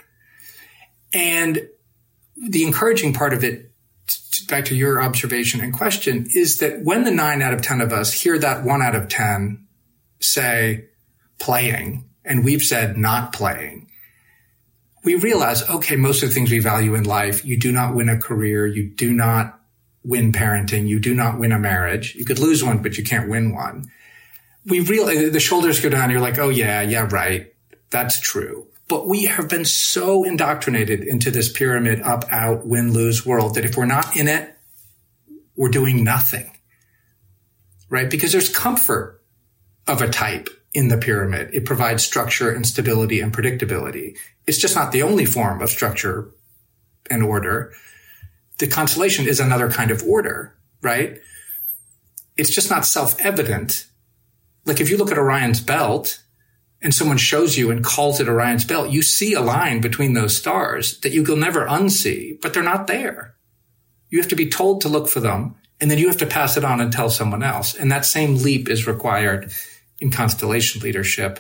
And the encouraging part of it, back to your observation and question, is that when the nine out of ten of us hear that one out of ten say playing, and we've said not playing, we realize, okay, most of the things we value in life, you do not win a career, you do not win parenting, you do not win a marriage. You could lose one, but you can't win one. We realize the shoulders go down. You're like, oh yeah, yeah, right. That's true. But we have been so indoctrinated into this pyramid up, out, win, lose world that if we're not in it, we're doing nothing, right? Because there's comfort of a type in the pyramid. It provides structure and stability and predictability. It's just not the only form of structure and order. The constellation is another kind of order, right? It's just not self-evident. Like if you look at Orion's belt and someone shows you and calls it Orion's belt, you see a line between those stars that you will never unsee, but they're not there. You have to be told to look for them, and then you have to pass it on and tell someone else. And that same leap is required in constellation leadership.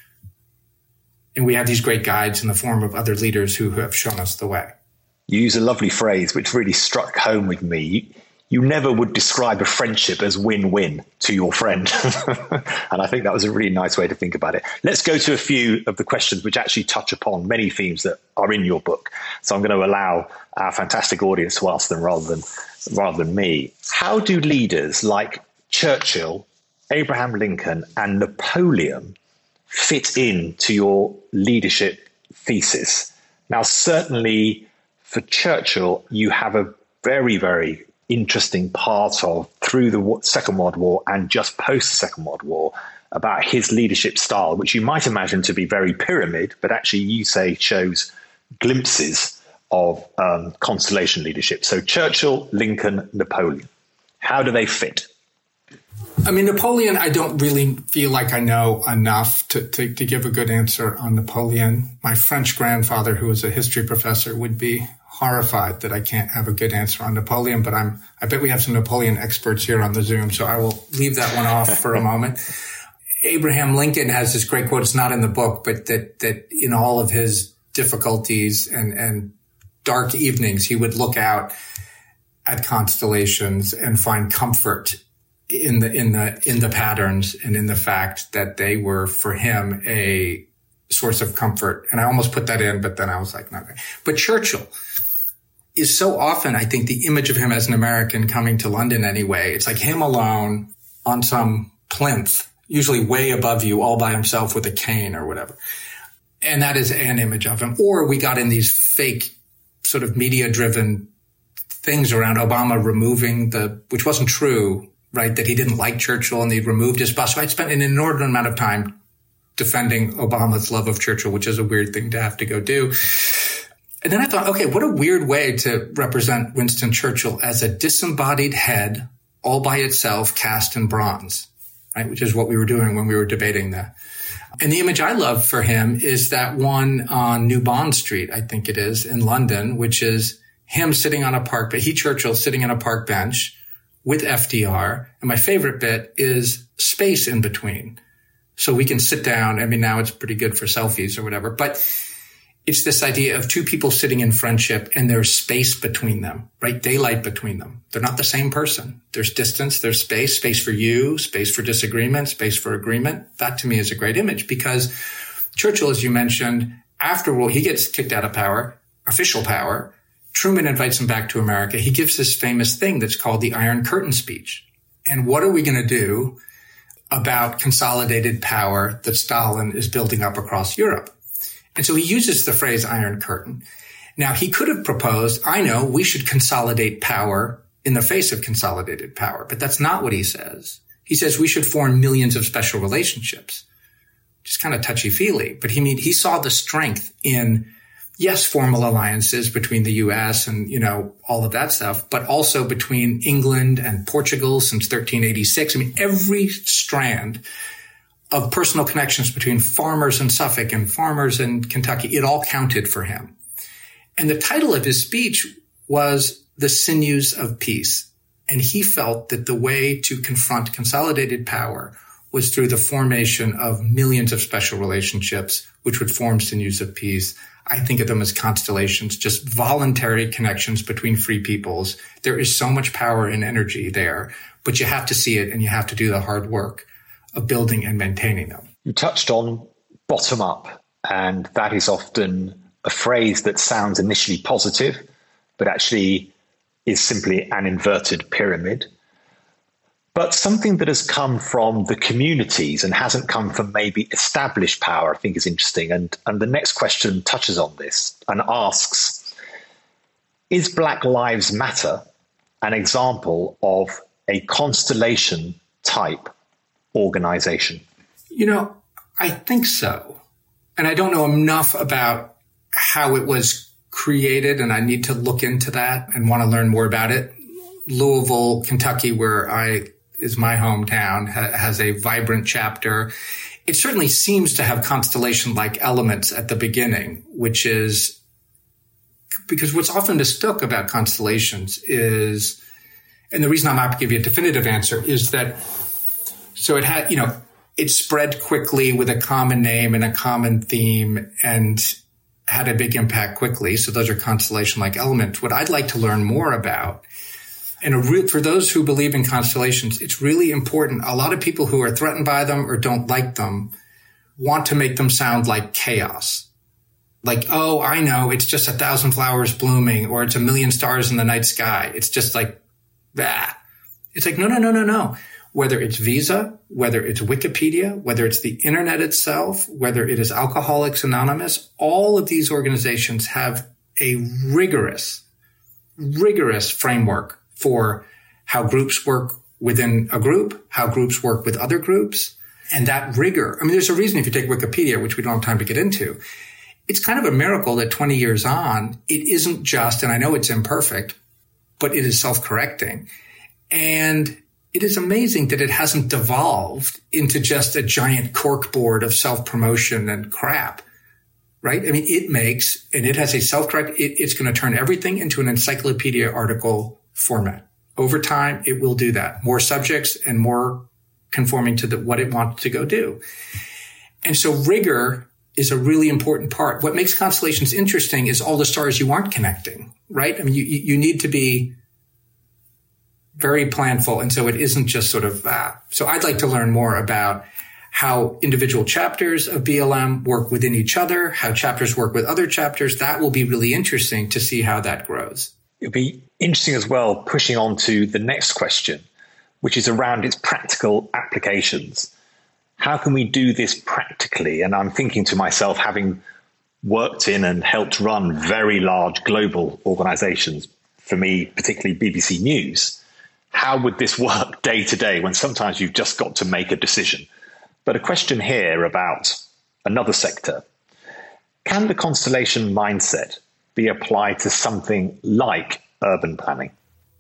And we have these great guides in the form of other leaders who have shown us the way. You use a lovely phrase which really struck home with me. You, you never would describe a friendship as win-win to your friend. And I think that was a really nice way to think about it. Let's go to a few of the questions which actually touch upon many themes that are in your book. So I'm going to allow our fantastic audience to ask them rather than, rather than me. How do leaders like Churchill, Abraham Lincoln, and Napoleon fit into your leadership thesis? Now, certainly for Churchill, you have a very, very interesting part of through the Second World War and just post the Second World War about his leadership style, which you might imagine to be very pyramid, but actually you say shows glimpses of um, constellation leadership. So Churchill, Lincoln, Napoleon, how do they fit? I mean, Napoleon, I don't really feel like I know enough to, to, to give a good answer on Napoleon. My French grandfather, who was a history professor, would be horrified that I can't have a good answer on Napoleon, but I'm, I bet we have some Napoleon experts here on the Zoom, so I will leave that one off for a moment. Abraham Lincoln has this great quote. It's not in the book, but that, that in all of his difficulties and, and dark evenings, he would look out at constellations and find comfort in the, in the, in the patterns and in the fact that they were for him a source of comfort. And I almost put that in, but then I was like, no. But Churchill is so often, I think, the image of him as an American coming to London anyway. It's like him alone on some plinth, usually way above you, all by himself with a cane or whatever. And that is an image of him. Or we got in these fake sort of media driven things around Obama removing the, which wasn't true, right? That he didn't like Churchill and he removed his bust. So I spent an inordinate amount of time defending Obama's love of Churchill, which is a weird thing to have to go do. And then I thought, okay, what a weird way to represent Winston Churchill as a disembodied head all by itself, cast in bronze, right? Which is what we were doing when we were debating that. And the image I love for him is that one on New Bond Street, I think it is, in London, which is him sitting on a park, but he, Churchill, sitting on a park bench with F D R. And my favorite bit is space in between. So we can sit down. I mean, now it's pretty good for selfies or whatever, but it's this idea of two people sitting in friendship and there's space between them, right? Daylight between them. They're not the same person. There's distance, there's space, space for you, space for disagreement, space for agreement. That to me is a great image because Churchill, as you mentioned, after World, he gets kicked out of power, official power. Truman invites him back to America. He gives this famous thing that's called the Iron Curtain speech. And what are we going to do about consolidated power that Stalin is building up across Europe? And so he uses the phrase Iron Curtain. Now, he could have proposed, I know, we should consolidate power in the face of consolidated power, but that's not what he says. He says we should form millions of special relationships, which is kind of touchy-feely. But he mean he saw the strength in, yes, formal alliances between the U S and, you know, all of that stuff, but also between England and Portugal since thirteen eighty-six. I mean, every strand of personal connections between farmers in Suffolk and farmers in Kentucky, it all counted for him. And the title of his speech was The Sinews of Peace. And he felt that the way to confront consolidated power was through the formation of millions of special relationships, which would form sinews of peace. I think of them as constellations, just voluntary connections between free peoples. There is so much power and energy there, but you have to see it and you have to do the hard work of building and maintaining them. You touched on bottom up. And that is often a phrase that sounds initially positive, but actually is simply an inverted pyramid. But something that has come from the communities and hasn't come from maybe established power, I think is interesting. And, and the next question touches on this and asks, is Black Lives Matter an example of a constellation type organization? You know, I think so. And I don't know enough about how it was created, and I need to look into that and want to learn more about it. Louisville, Kentucky, where I is my hometown, ha- has a vibrant chapter. It certainly seems to have constellation-like elements at the beginning, which is because what's often mistook about constellations is, and the reason I'm not to give you a definitive answer is that, so it had, you know, it spread quickly with a common name and a common theme and had a big impact quickly. So those are constellation-like elements. What I'd like to learn more about, and a re- for those who believe in constellations, it's really important. A lot of people who are threatened by them or don't like them want to make them sound like chaos. Like, oh, I know, it's just a thousand flowers blooming, or it's a million stars in the night sky. It's just like, bah. It's like, no, no, no, no, no. Whether it's Visa, whether it's Wikipedia, whether it's the internet itself, whether it is Alcoholics Anonymous, all of these organizations have a rigorous, rigorous framework for how groups work within a group, how groups work with other groups. And that rigor, I mean, there's a reason if you take Wikipedia, which we don't have time to get into, it's kind of a miracle that twenty years on, it isn't just, and I know it's imperfect, but it is self-correcting. And it is amazing that it hasn't devolved into just a giant corkboard of self-promotion and crap, right? I mean, it makes, and it has a self-correct, it, it's going to turn everything into an encyclopedia article format. Over time, it will do that. More subjects and more conforming to the, what it wants to go do. And so rigor is a really important part. What makes constellations interesting is all the stars you aren't connecting, right? I mean, you, you need to be very planful. And so it isn't just sort of, ah. So I'd like to learn more about how individual chapters of B L M work within each other, how chapters work with other chapters. That will be really interesting to see how that grows. It'll be interesting as well, pushing on to the next question, which is around its practical applications. How can we do this practically? And I'm thinking to myself, having worked in and helped run very large global organizations, for me, particularly B B C News, how would this work day to day when sometimes you've just got to make a decision? But a question here about another sector. Can the constellation mindset be applied to something like urban planning?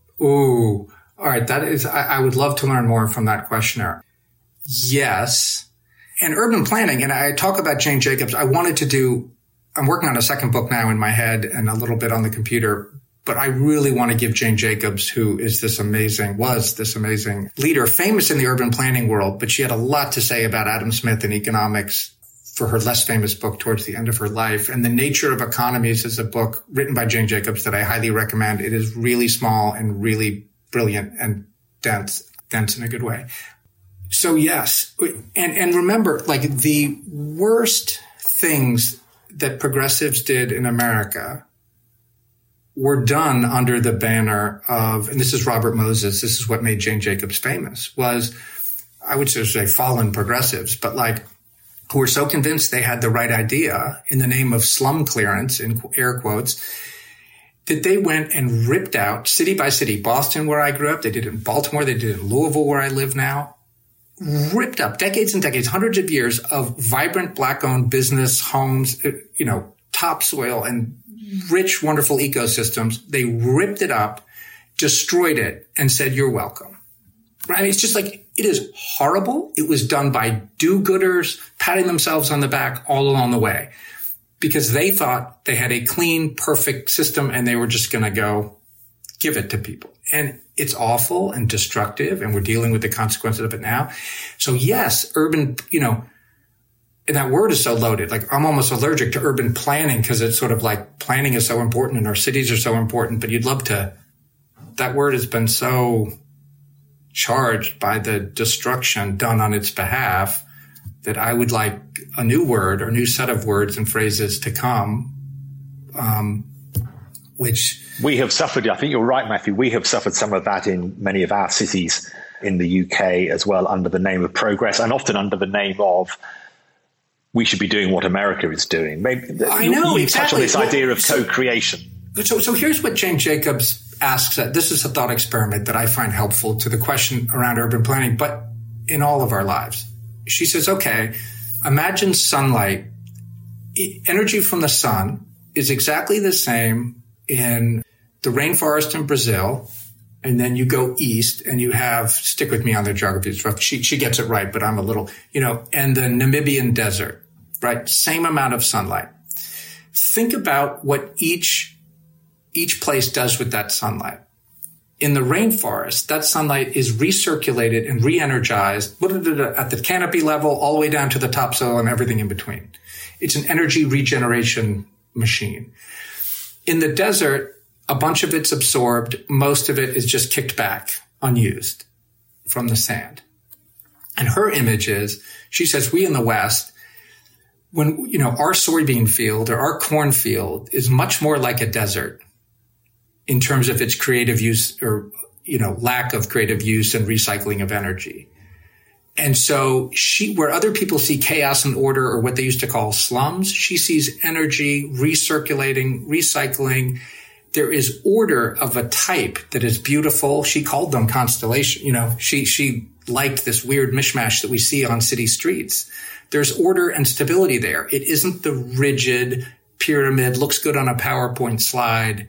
Ooh, all right. That is, I, I would love to learn more from that questioner. Yes. And urban planning, and I talk about Jane Jacobs. I wanted to do, I'm working on a second book now in my head and a little bit on the computer, but I really want to give Jane Jacobs, who is this amazing, was this amazing leader, famous in the urban planning world, but she had a lot to say about Adam Smith and economics for her less famous book towards the end of her life. And The Nature of Economies is a book written by Jane Jacobs that I highly recommend. It is really small and really brilliant and dense, dense in a good way. So yes, and, and remember, like the worst things that progressives did in America were done under the banner of, and this is Robert Moses, this is what made Jane Jacobs famous, was, I would just say fallen progressives, but like who were so convinced they had the right idea in the name of slum clearance, in air quotes, that they went and ripped out city by city, Boston, where I grew up, they did it in Baltimore, they did it in Louisville, where I live now, ripped up decades and decades, hundreds of years of vibrant Black-owned business, homes, you know, topsoil and rich, wonderful ecosystems. They ripped it up, destroyed it, and said, you're welcome. Right? I mean, it's just like, it is horrible. It was done by do-gooders, patting themselves on the back all along the way, because they thought they had a clean, perfect system and they were just going to go give it to people. And it's awful and destructive, and we're dealing with the consequences of it now. So yes, urban, you know, and that word is so loaded. Like I'm almost allergic to urban planning because it's sort of like planning is so important and our cities are so important, but you'd love to, that word has been so charged by the destruction done on its behalf that I would like a new word or new set of words and phrases to come, um, which we have suffered. I think you're right, Matthew. We have suffered some of that in many of our cities in the U K as well, under the name of progress, and often under the name of we should be doing what America is doing. Maybe I know you, you exactly. touch on this well, idea of so, co-creation. So, so here's what Jane Jacobs asks. That this is a thought experiment that I find helpful to the question around urban planning, but in all of our lives. She says, okay, imagine sunlight. Energy from the sun is exactly the same in the rainforest in Brazil. And then you go east and you have, stick with me on the geography, it's rough. She, she gets it right, but I'm a little, you know, and the Namibian desert, right? Same amount of sunlight. Think about what each, each place does with that sunlight. In the rainforest, that sunlight is recirculated and re-energized at the canopy level, all the way down to the topsoil and everything in between. It's an energy regeneration machine. In the desert, a bunch of it's absorbed. Most of it is just kicked back, unused from the sand. And her image is, she says, we in the West, when, you know, our soybean field or our corn field is much more like a desert in terms of its creative use or, you know, lack of creative use and recycling of energy. And so she, where other people see chaos and order or what they used to call slums, she sees energy recirculating, recycling. There is order of a type that is beautiful. She called them constellation. You know, she, she liked this weird mishmash that we see on city streets. There's order and stability there. It isn't the rigid pyramid, looks good on a PowerPoint slide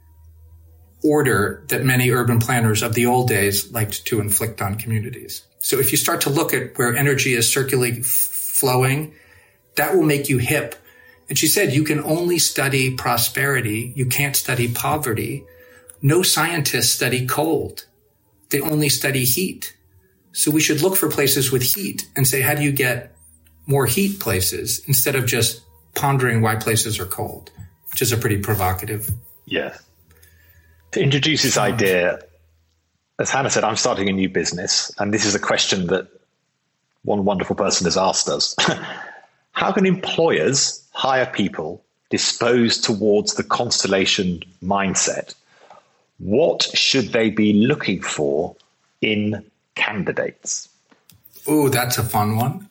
order that many urban planners of the old days liked to inflict on communities. So if you start to look at where energy is circulating, flowing, that will make you hip. And she said, you can only study prosperity. You can't study poverty. No scientists study cold. They only study heat. So we should look for places with heat and say, how do you get more heat places instead of just pondering why places are cold, which is a pretty provocative. Yeah. To introduce this idea, as Hannah said, I'm starting a new business, and this is a question that one wonderful person has asked us. How can employers hire people disposed towards the constellation mindset? What should they be looking for in candidates? Oh, that's a fun one.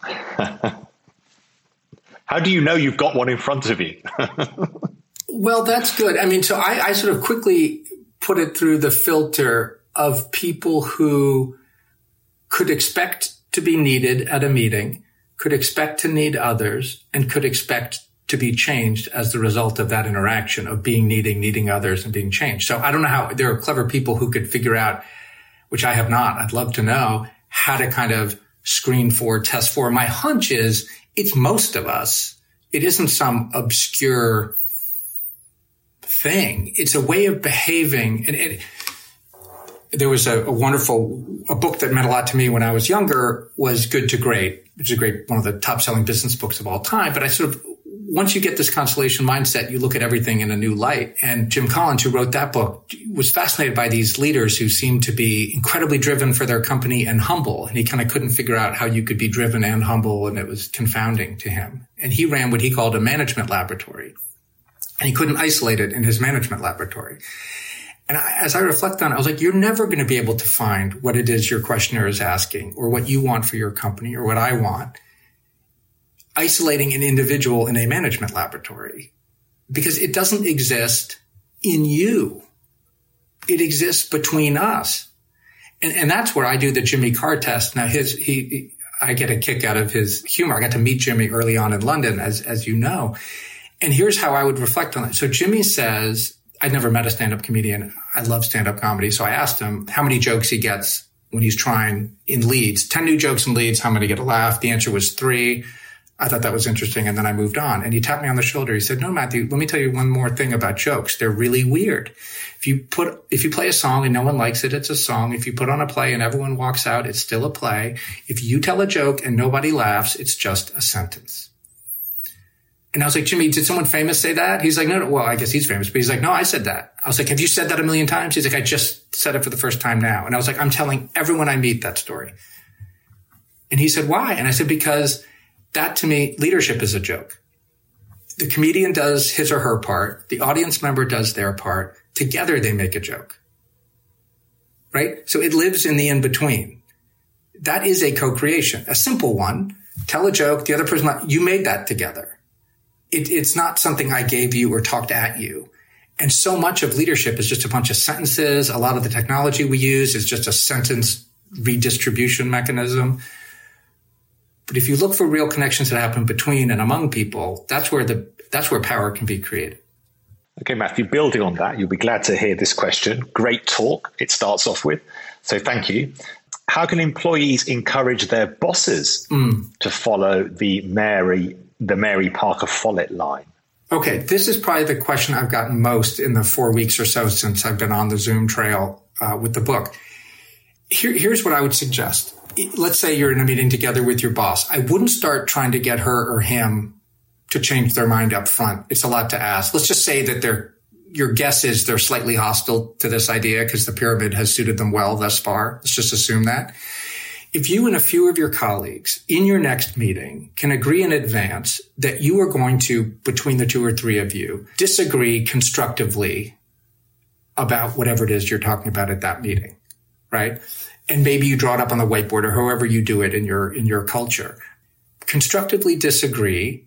How do you know you've got one in front of you? Well, that's good. I mean, so I, I sort of quickly put it through the filter of people who could expect to be needed at a meeting, could expect to need others, and could expect to be changed as the result of that interaction of being needing, needing others, and being changed. So I don't know how there are clever people who could figure out, which I have not. I'd love to know how to kind of screen for, test for. My hunch is it's most of us. It isn't some obscure thing. It's a way of behaving. And it, there was a, a wonderful, a book that meant a lot to me when I was younger was Good to Great, which is a great, one of the top selling business books of all time. But I sort of, once you get this constellation mindset, you look at everything in a new light. And Jim Collins, who wrote that book, was fascinated by these leaders who seemed to be incredibly driven for their company and humble. And he kind of couldn't figure out how you could be driven and humble. And it was confounding to him. And he ran what he called a management laboratory. And he couldn't isolate it in his management laboratory. And I, as I reflect on it, I was like, you're never going to be able to find what it is your questioner is asking or what you want for your company or what I want, isolating an individual in a management laboratory, because it doesn't exist in you. It exists between us. And, and that's where I do the Jimmy Carr test. Now his, he, he, I get a kick out of his humor. I got to meet Jimmy early on in London, as, as you know. And here's how I would reflect on it. So Jimmy says, I'd never met a stand-up comedian. I love stand-up comedy. So I asked him how many jokes he gets when he's trying in Leeds. ten new jokes in Leeds, how many get a laugh? The answer was three. I thought that was interesting. And then I moved on. And he tapped me on the shoulder. He said, no, Matthew, let me tell you one more thing about jokes. They're really weird. If you put, if you play a song and no one likes it, it's a song. If you put on a play and everyone walks out, it's still a play. If you tell a joke and nobody laughs, it's just a sentence. And I was like, Jimmy, did someone famous say that? He's like, no, no, well, I guess he's famous, but he's like, no, I said that. I was like, have you said that a million times? He's like, I just said it for the first time now. And I was like, I'm telling everyone I meet that story. And he said, why? And I said, because that to me, leadership is a joke. The comedian does his or her part. The audience member does their part. Together, they make a joke. Right? So it lives in the in-between. That is a co-creation, a simple one. Tell a joke. The other person, you made that together. It, it's not something I gave you or talked at you. And so much of leadership is just a bunch of sentences. A lot of the technology we use is just a sentence redistribution mechanism. But if you look for real connections that happen between and among people, that's where the that's where power can be created. Okay, Matthew, building on that, you'll be glad to hear this question. Great talk, it starts off with. So thank you. How can employees encourage their bosses mm. to follow the Mary, the Mary Parker Follett line? Okay, this is probably the question I've gotten most in the four weeks or so since I've been on the Zoom trail uh, with the book. Here, here's what I would suggest. Let's say you're in a meeting together with your boss. I wouldn't start trying to get her or him to change their mind up front. It's a lot to ask. Let's just say that they're, your guess is they're slightly hostile to this idea because the pyramid has suited them well thus far. Let's just assume that. If you and a few of your colleagues in your next meeting can agree in advance that you are going to, between the two or three of you, disagree constructively about whatever it is you're talking about at that meeting, right? And maybe you draw it up on the whiteboard or however you do it in your, in your culture. Constructively disagree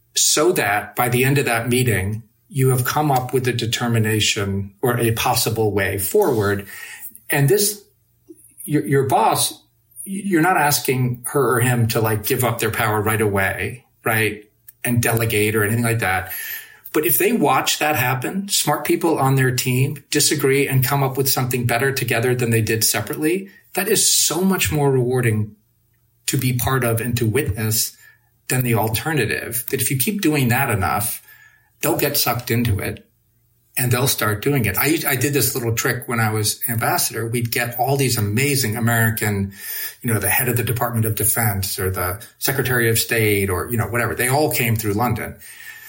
so that by the end of that meeting, you have come up with a determination or a possible way forward. And this, your, your boss, you're not asking her or him to like give up their power right away, right? And delegate or anything like that. But if they watch that happen, smart people on their team disagree and come up with something better together than they did separately, that is so much more rewarding to be part of and to witness than the alternative. That if you keep doing that enough, they'll get sucked into it and they'll start doing it. I, I did this little trick when I was ambassador. We'd get all these amazing American, you know, the head of the Department of Defense or the Secretary of State or, you know, whatever. They all came through London.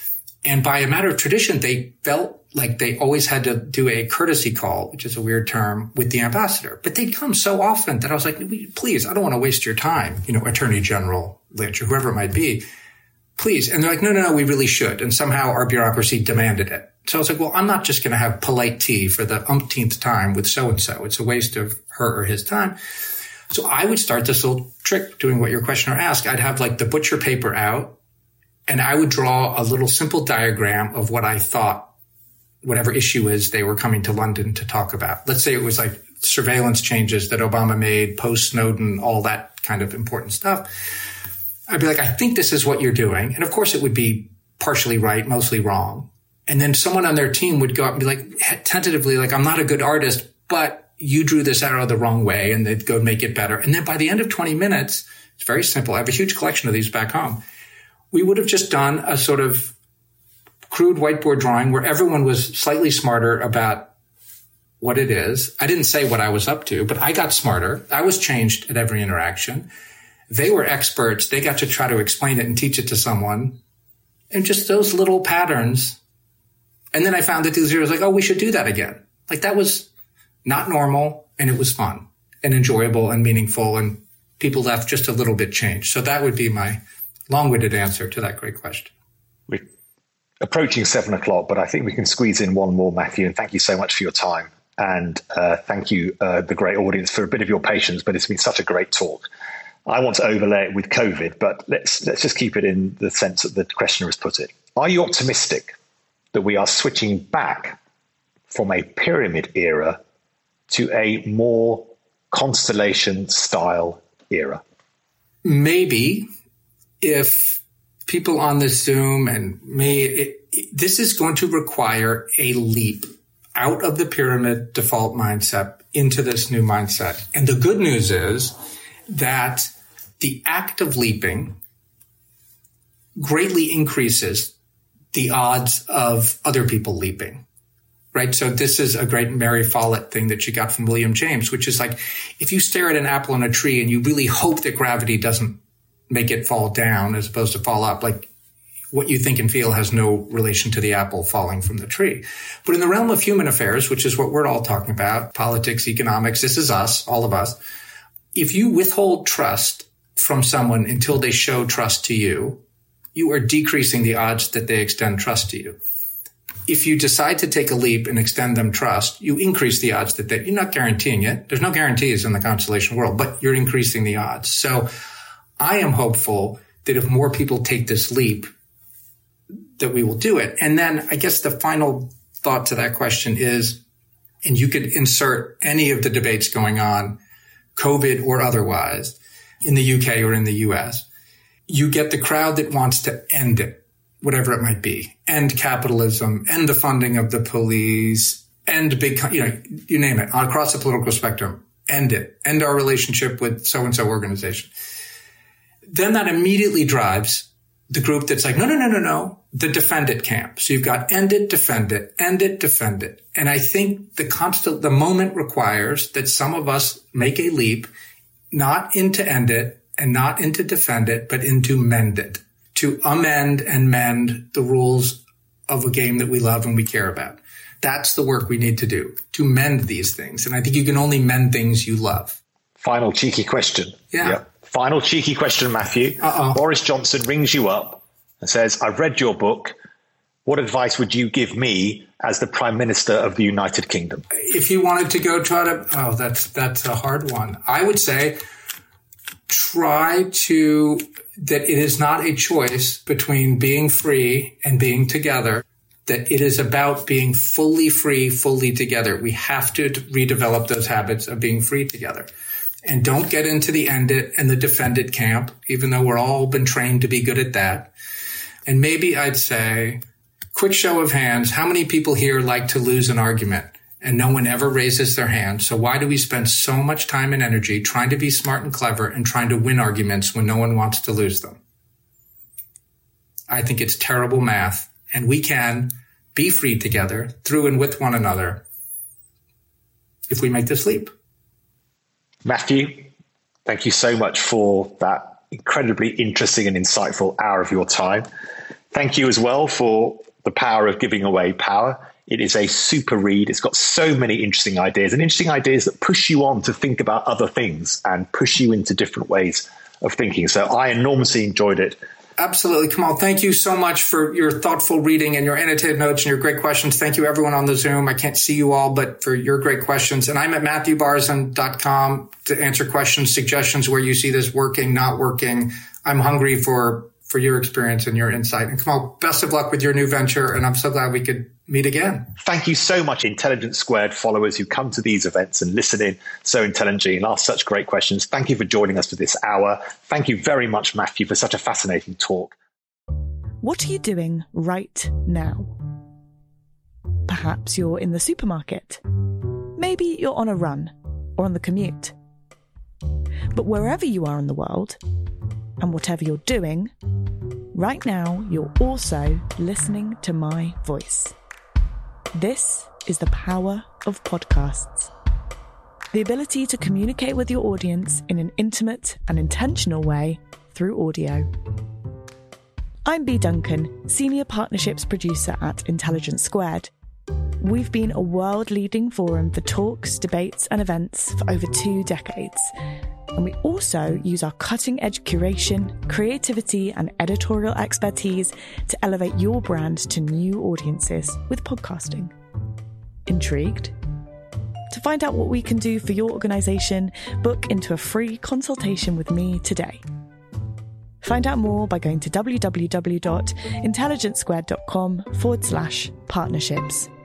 And by a matter of tradition, they felt like they always had to do a courtesy call, which is a weird term, with the ambassador. But they'd come so often that I was like, please, I don't want to waste your time, you know, Attorney General Lynch or whoever it might be. Please. And they're like, no, no, no, we really should. And somehow our bureaucracy demanded it. So I was like, well, I'm not just going to have polite tea for the umpteenth time with so-and-so. It's a waste of her or his time. So I would start this little trick doing what your questioner asked. I'd have like the butcher paper out and I would draw a little simple diagram of what I thought whatever issue is they were coming to London to talk about. Let's say it was like surveillance changes that Obama made, post-Snowden, all that kind of important stuff. I'd be like, I think this is what you're doing. And of course it would be partially right, mostly wrong. And then someone on their team would go up and be like, tentatively, like, I'm not a good artist, but you drew this arrow the wrong way, and they'd go make it better. And then by the end of twenty minutes, it's very simple. I have a huge collection of these back home. We would have just done a sort of crude whiteboard drawing where everyone was slightly smarter about what it is. I didn't say what I was up to, but I got smarter. I was changed at every interaction. They were experts. They got to try to explain it and teach it to someone. And just those little patterns. And then I found that the zero was like, oh, we should do that again. Like that was not normal and it was fun and enjoyable and meaningful and people left just a little bit changed. So that would be my long-winded answer to that great question. We're approaching seven o'clock, but I think we can squeeze in one more, Matthew. And thank you so much for your time. And uh, thank you, uh, the great audience, for a bit of your patience, but it's been such a great talk. I want to overlay it with COVID, but let's let's just keep it in the sense that the questioner has put it. Are you optimistic that we are switching back from a pyramid era to a more constellation style era? Maybe, if people on the Zoom and me, it, it, this is going to require a leap out of the pyramid default mindset into this new mindset. And the good news is that the act of leaping greatly increases the odds of other people leaping, right? So this is a great Mary Follett thing that she got from William James, which is like, if you stare at an apple on a tree and you really hope that gravity doesn't make it fall down as opposed to fall up, like what you think and feel has no relation to the apple falling from the tree. But in the realm of human affairs, which is what we're all talking about, politics, economics, this is us, all of us. If you withhold trust from someone until they show trust to you, you are decreasing the odds that they extend trust to you. If you decide to take a leap and extend them trust, you increase the odds that they, you're not guaranteeing it. There's no guarantees in the constellation world, but you're increasing the odds. So I am hopeful that if more people take this leap, that we will do it. And then I guess the final thought to that question is, and you could insert any of the debates going on, COVID or otherwise, in the U K or in the U S, you get the crowd that wants to end it, whatever it might be, end capitalism, end the funding of the police, end big, you know, you name it, across the political spectrum, end it, end our relationship with so-and-so organization. Then that immediately drives the group that's like, no, no, no, no, no, the defend it camp. So you've got end it, defend it, end it, defend it. And I think the constant, the moment requires that some of us make a leap, not into end it and not into defend it, but into mend it, to amend and mend the rules of a game that we love and we care about. That's the work we need to do, to mend these things. And I think you can only mend things you love. Final cheeky question. Yeah. Yep. Final cheeky question, Matthew. Uh-oh. Boris Johnson rings you up and says, I've read your book. What advice would you give me as the Prime Minister of the United Kingdom? If you wanted to go try to, oh, that's, that's a hard one. I would say try to, that it is not a choice between being free and being together, that it is about being fully free, fully together. We have to redevelop those habits of being free together. And don't get into the end it and the defend it camp, even though we're all been trained to be good at that. And maybe I'd say, quick show of hands, how many people here like to lose an argument? And no one ever raises their hand. So why do we spend so much time and energy trying to be smart and clever and trying to win arguments when no one wants to lose them? I think it's terrible math. And we can be free together through and with one another if we make this leap. Matthew, thank you so much for that incredibly interesting and insightful hour of your time. Thank you as well for The Power of Giving Away Power. It is a super read. It's got so many interesting ideas and interesting ideas that push you on to think about other things and push you into different ways of thinking. So I enormously enjoyed it. Absolutely. Kamal, thank you so much for your thoughtful reading and your annotated notes and your great questions. Thank you, everyone on the Zoom. I can't see you all, but for your great questions. And I'm at matthew barzun dot com to answer questions, suggestions where you see this working, not working. I'm hungry for, for your experience and your insight. And Kamal, best of luck with your new venture. And I'm so glad we could meet again. Thank you so much, Intelligence Squared followers who come to these events and listen in so intelligently and ask such great questions. Thank you for joining us for this hour. Thank you very much, Matthew, for such a fascinating talk. What are you doing right now? Perhaps you're in the supermarket. Maybe you're on a run or on the commute. But wherever you are in the world, and whatever you're doing, right now you're also listening to my voice. This is the power of podcasts. The ability to communicate with your audience in an intimate and intentional way through audio. I'm Bea Duncan, Senior Partnerships Producer at Intelligence Squared. We've been a world-leading forum for talks, debates and events for over two decades. And we also use our cutting-edge curation, creativity and editorial expertise to elevate your brand to new audiences with podcasting. Intrigued? To find out what we can do for your organisation, book into a free consultation with me today. Find out more by going to www.intelligencesquared.com forward slash partnerships.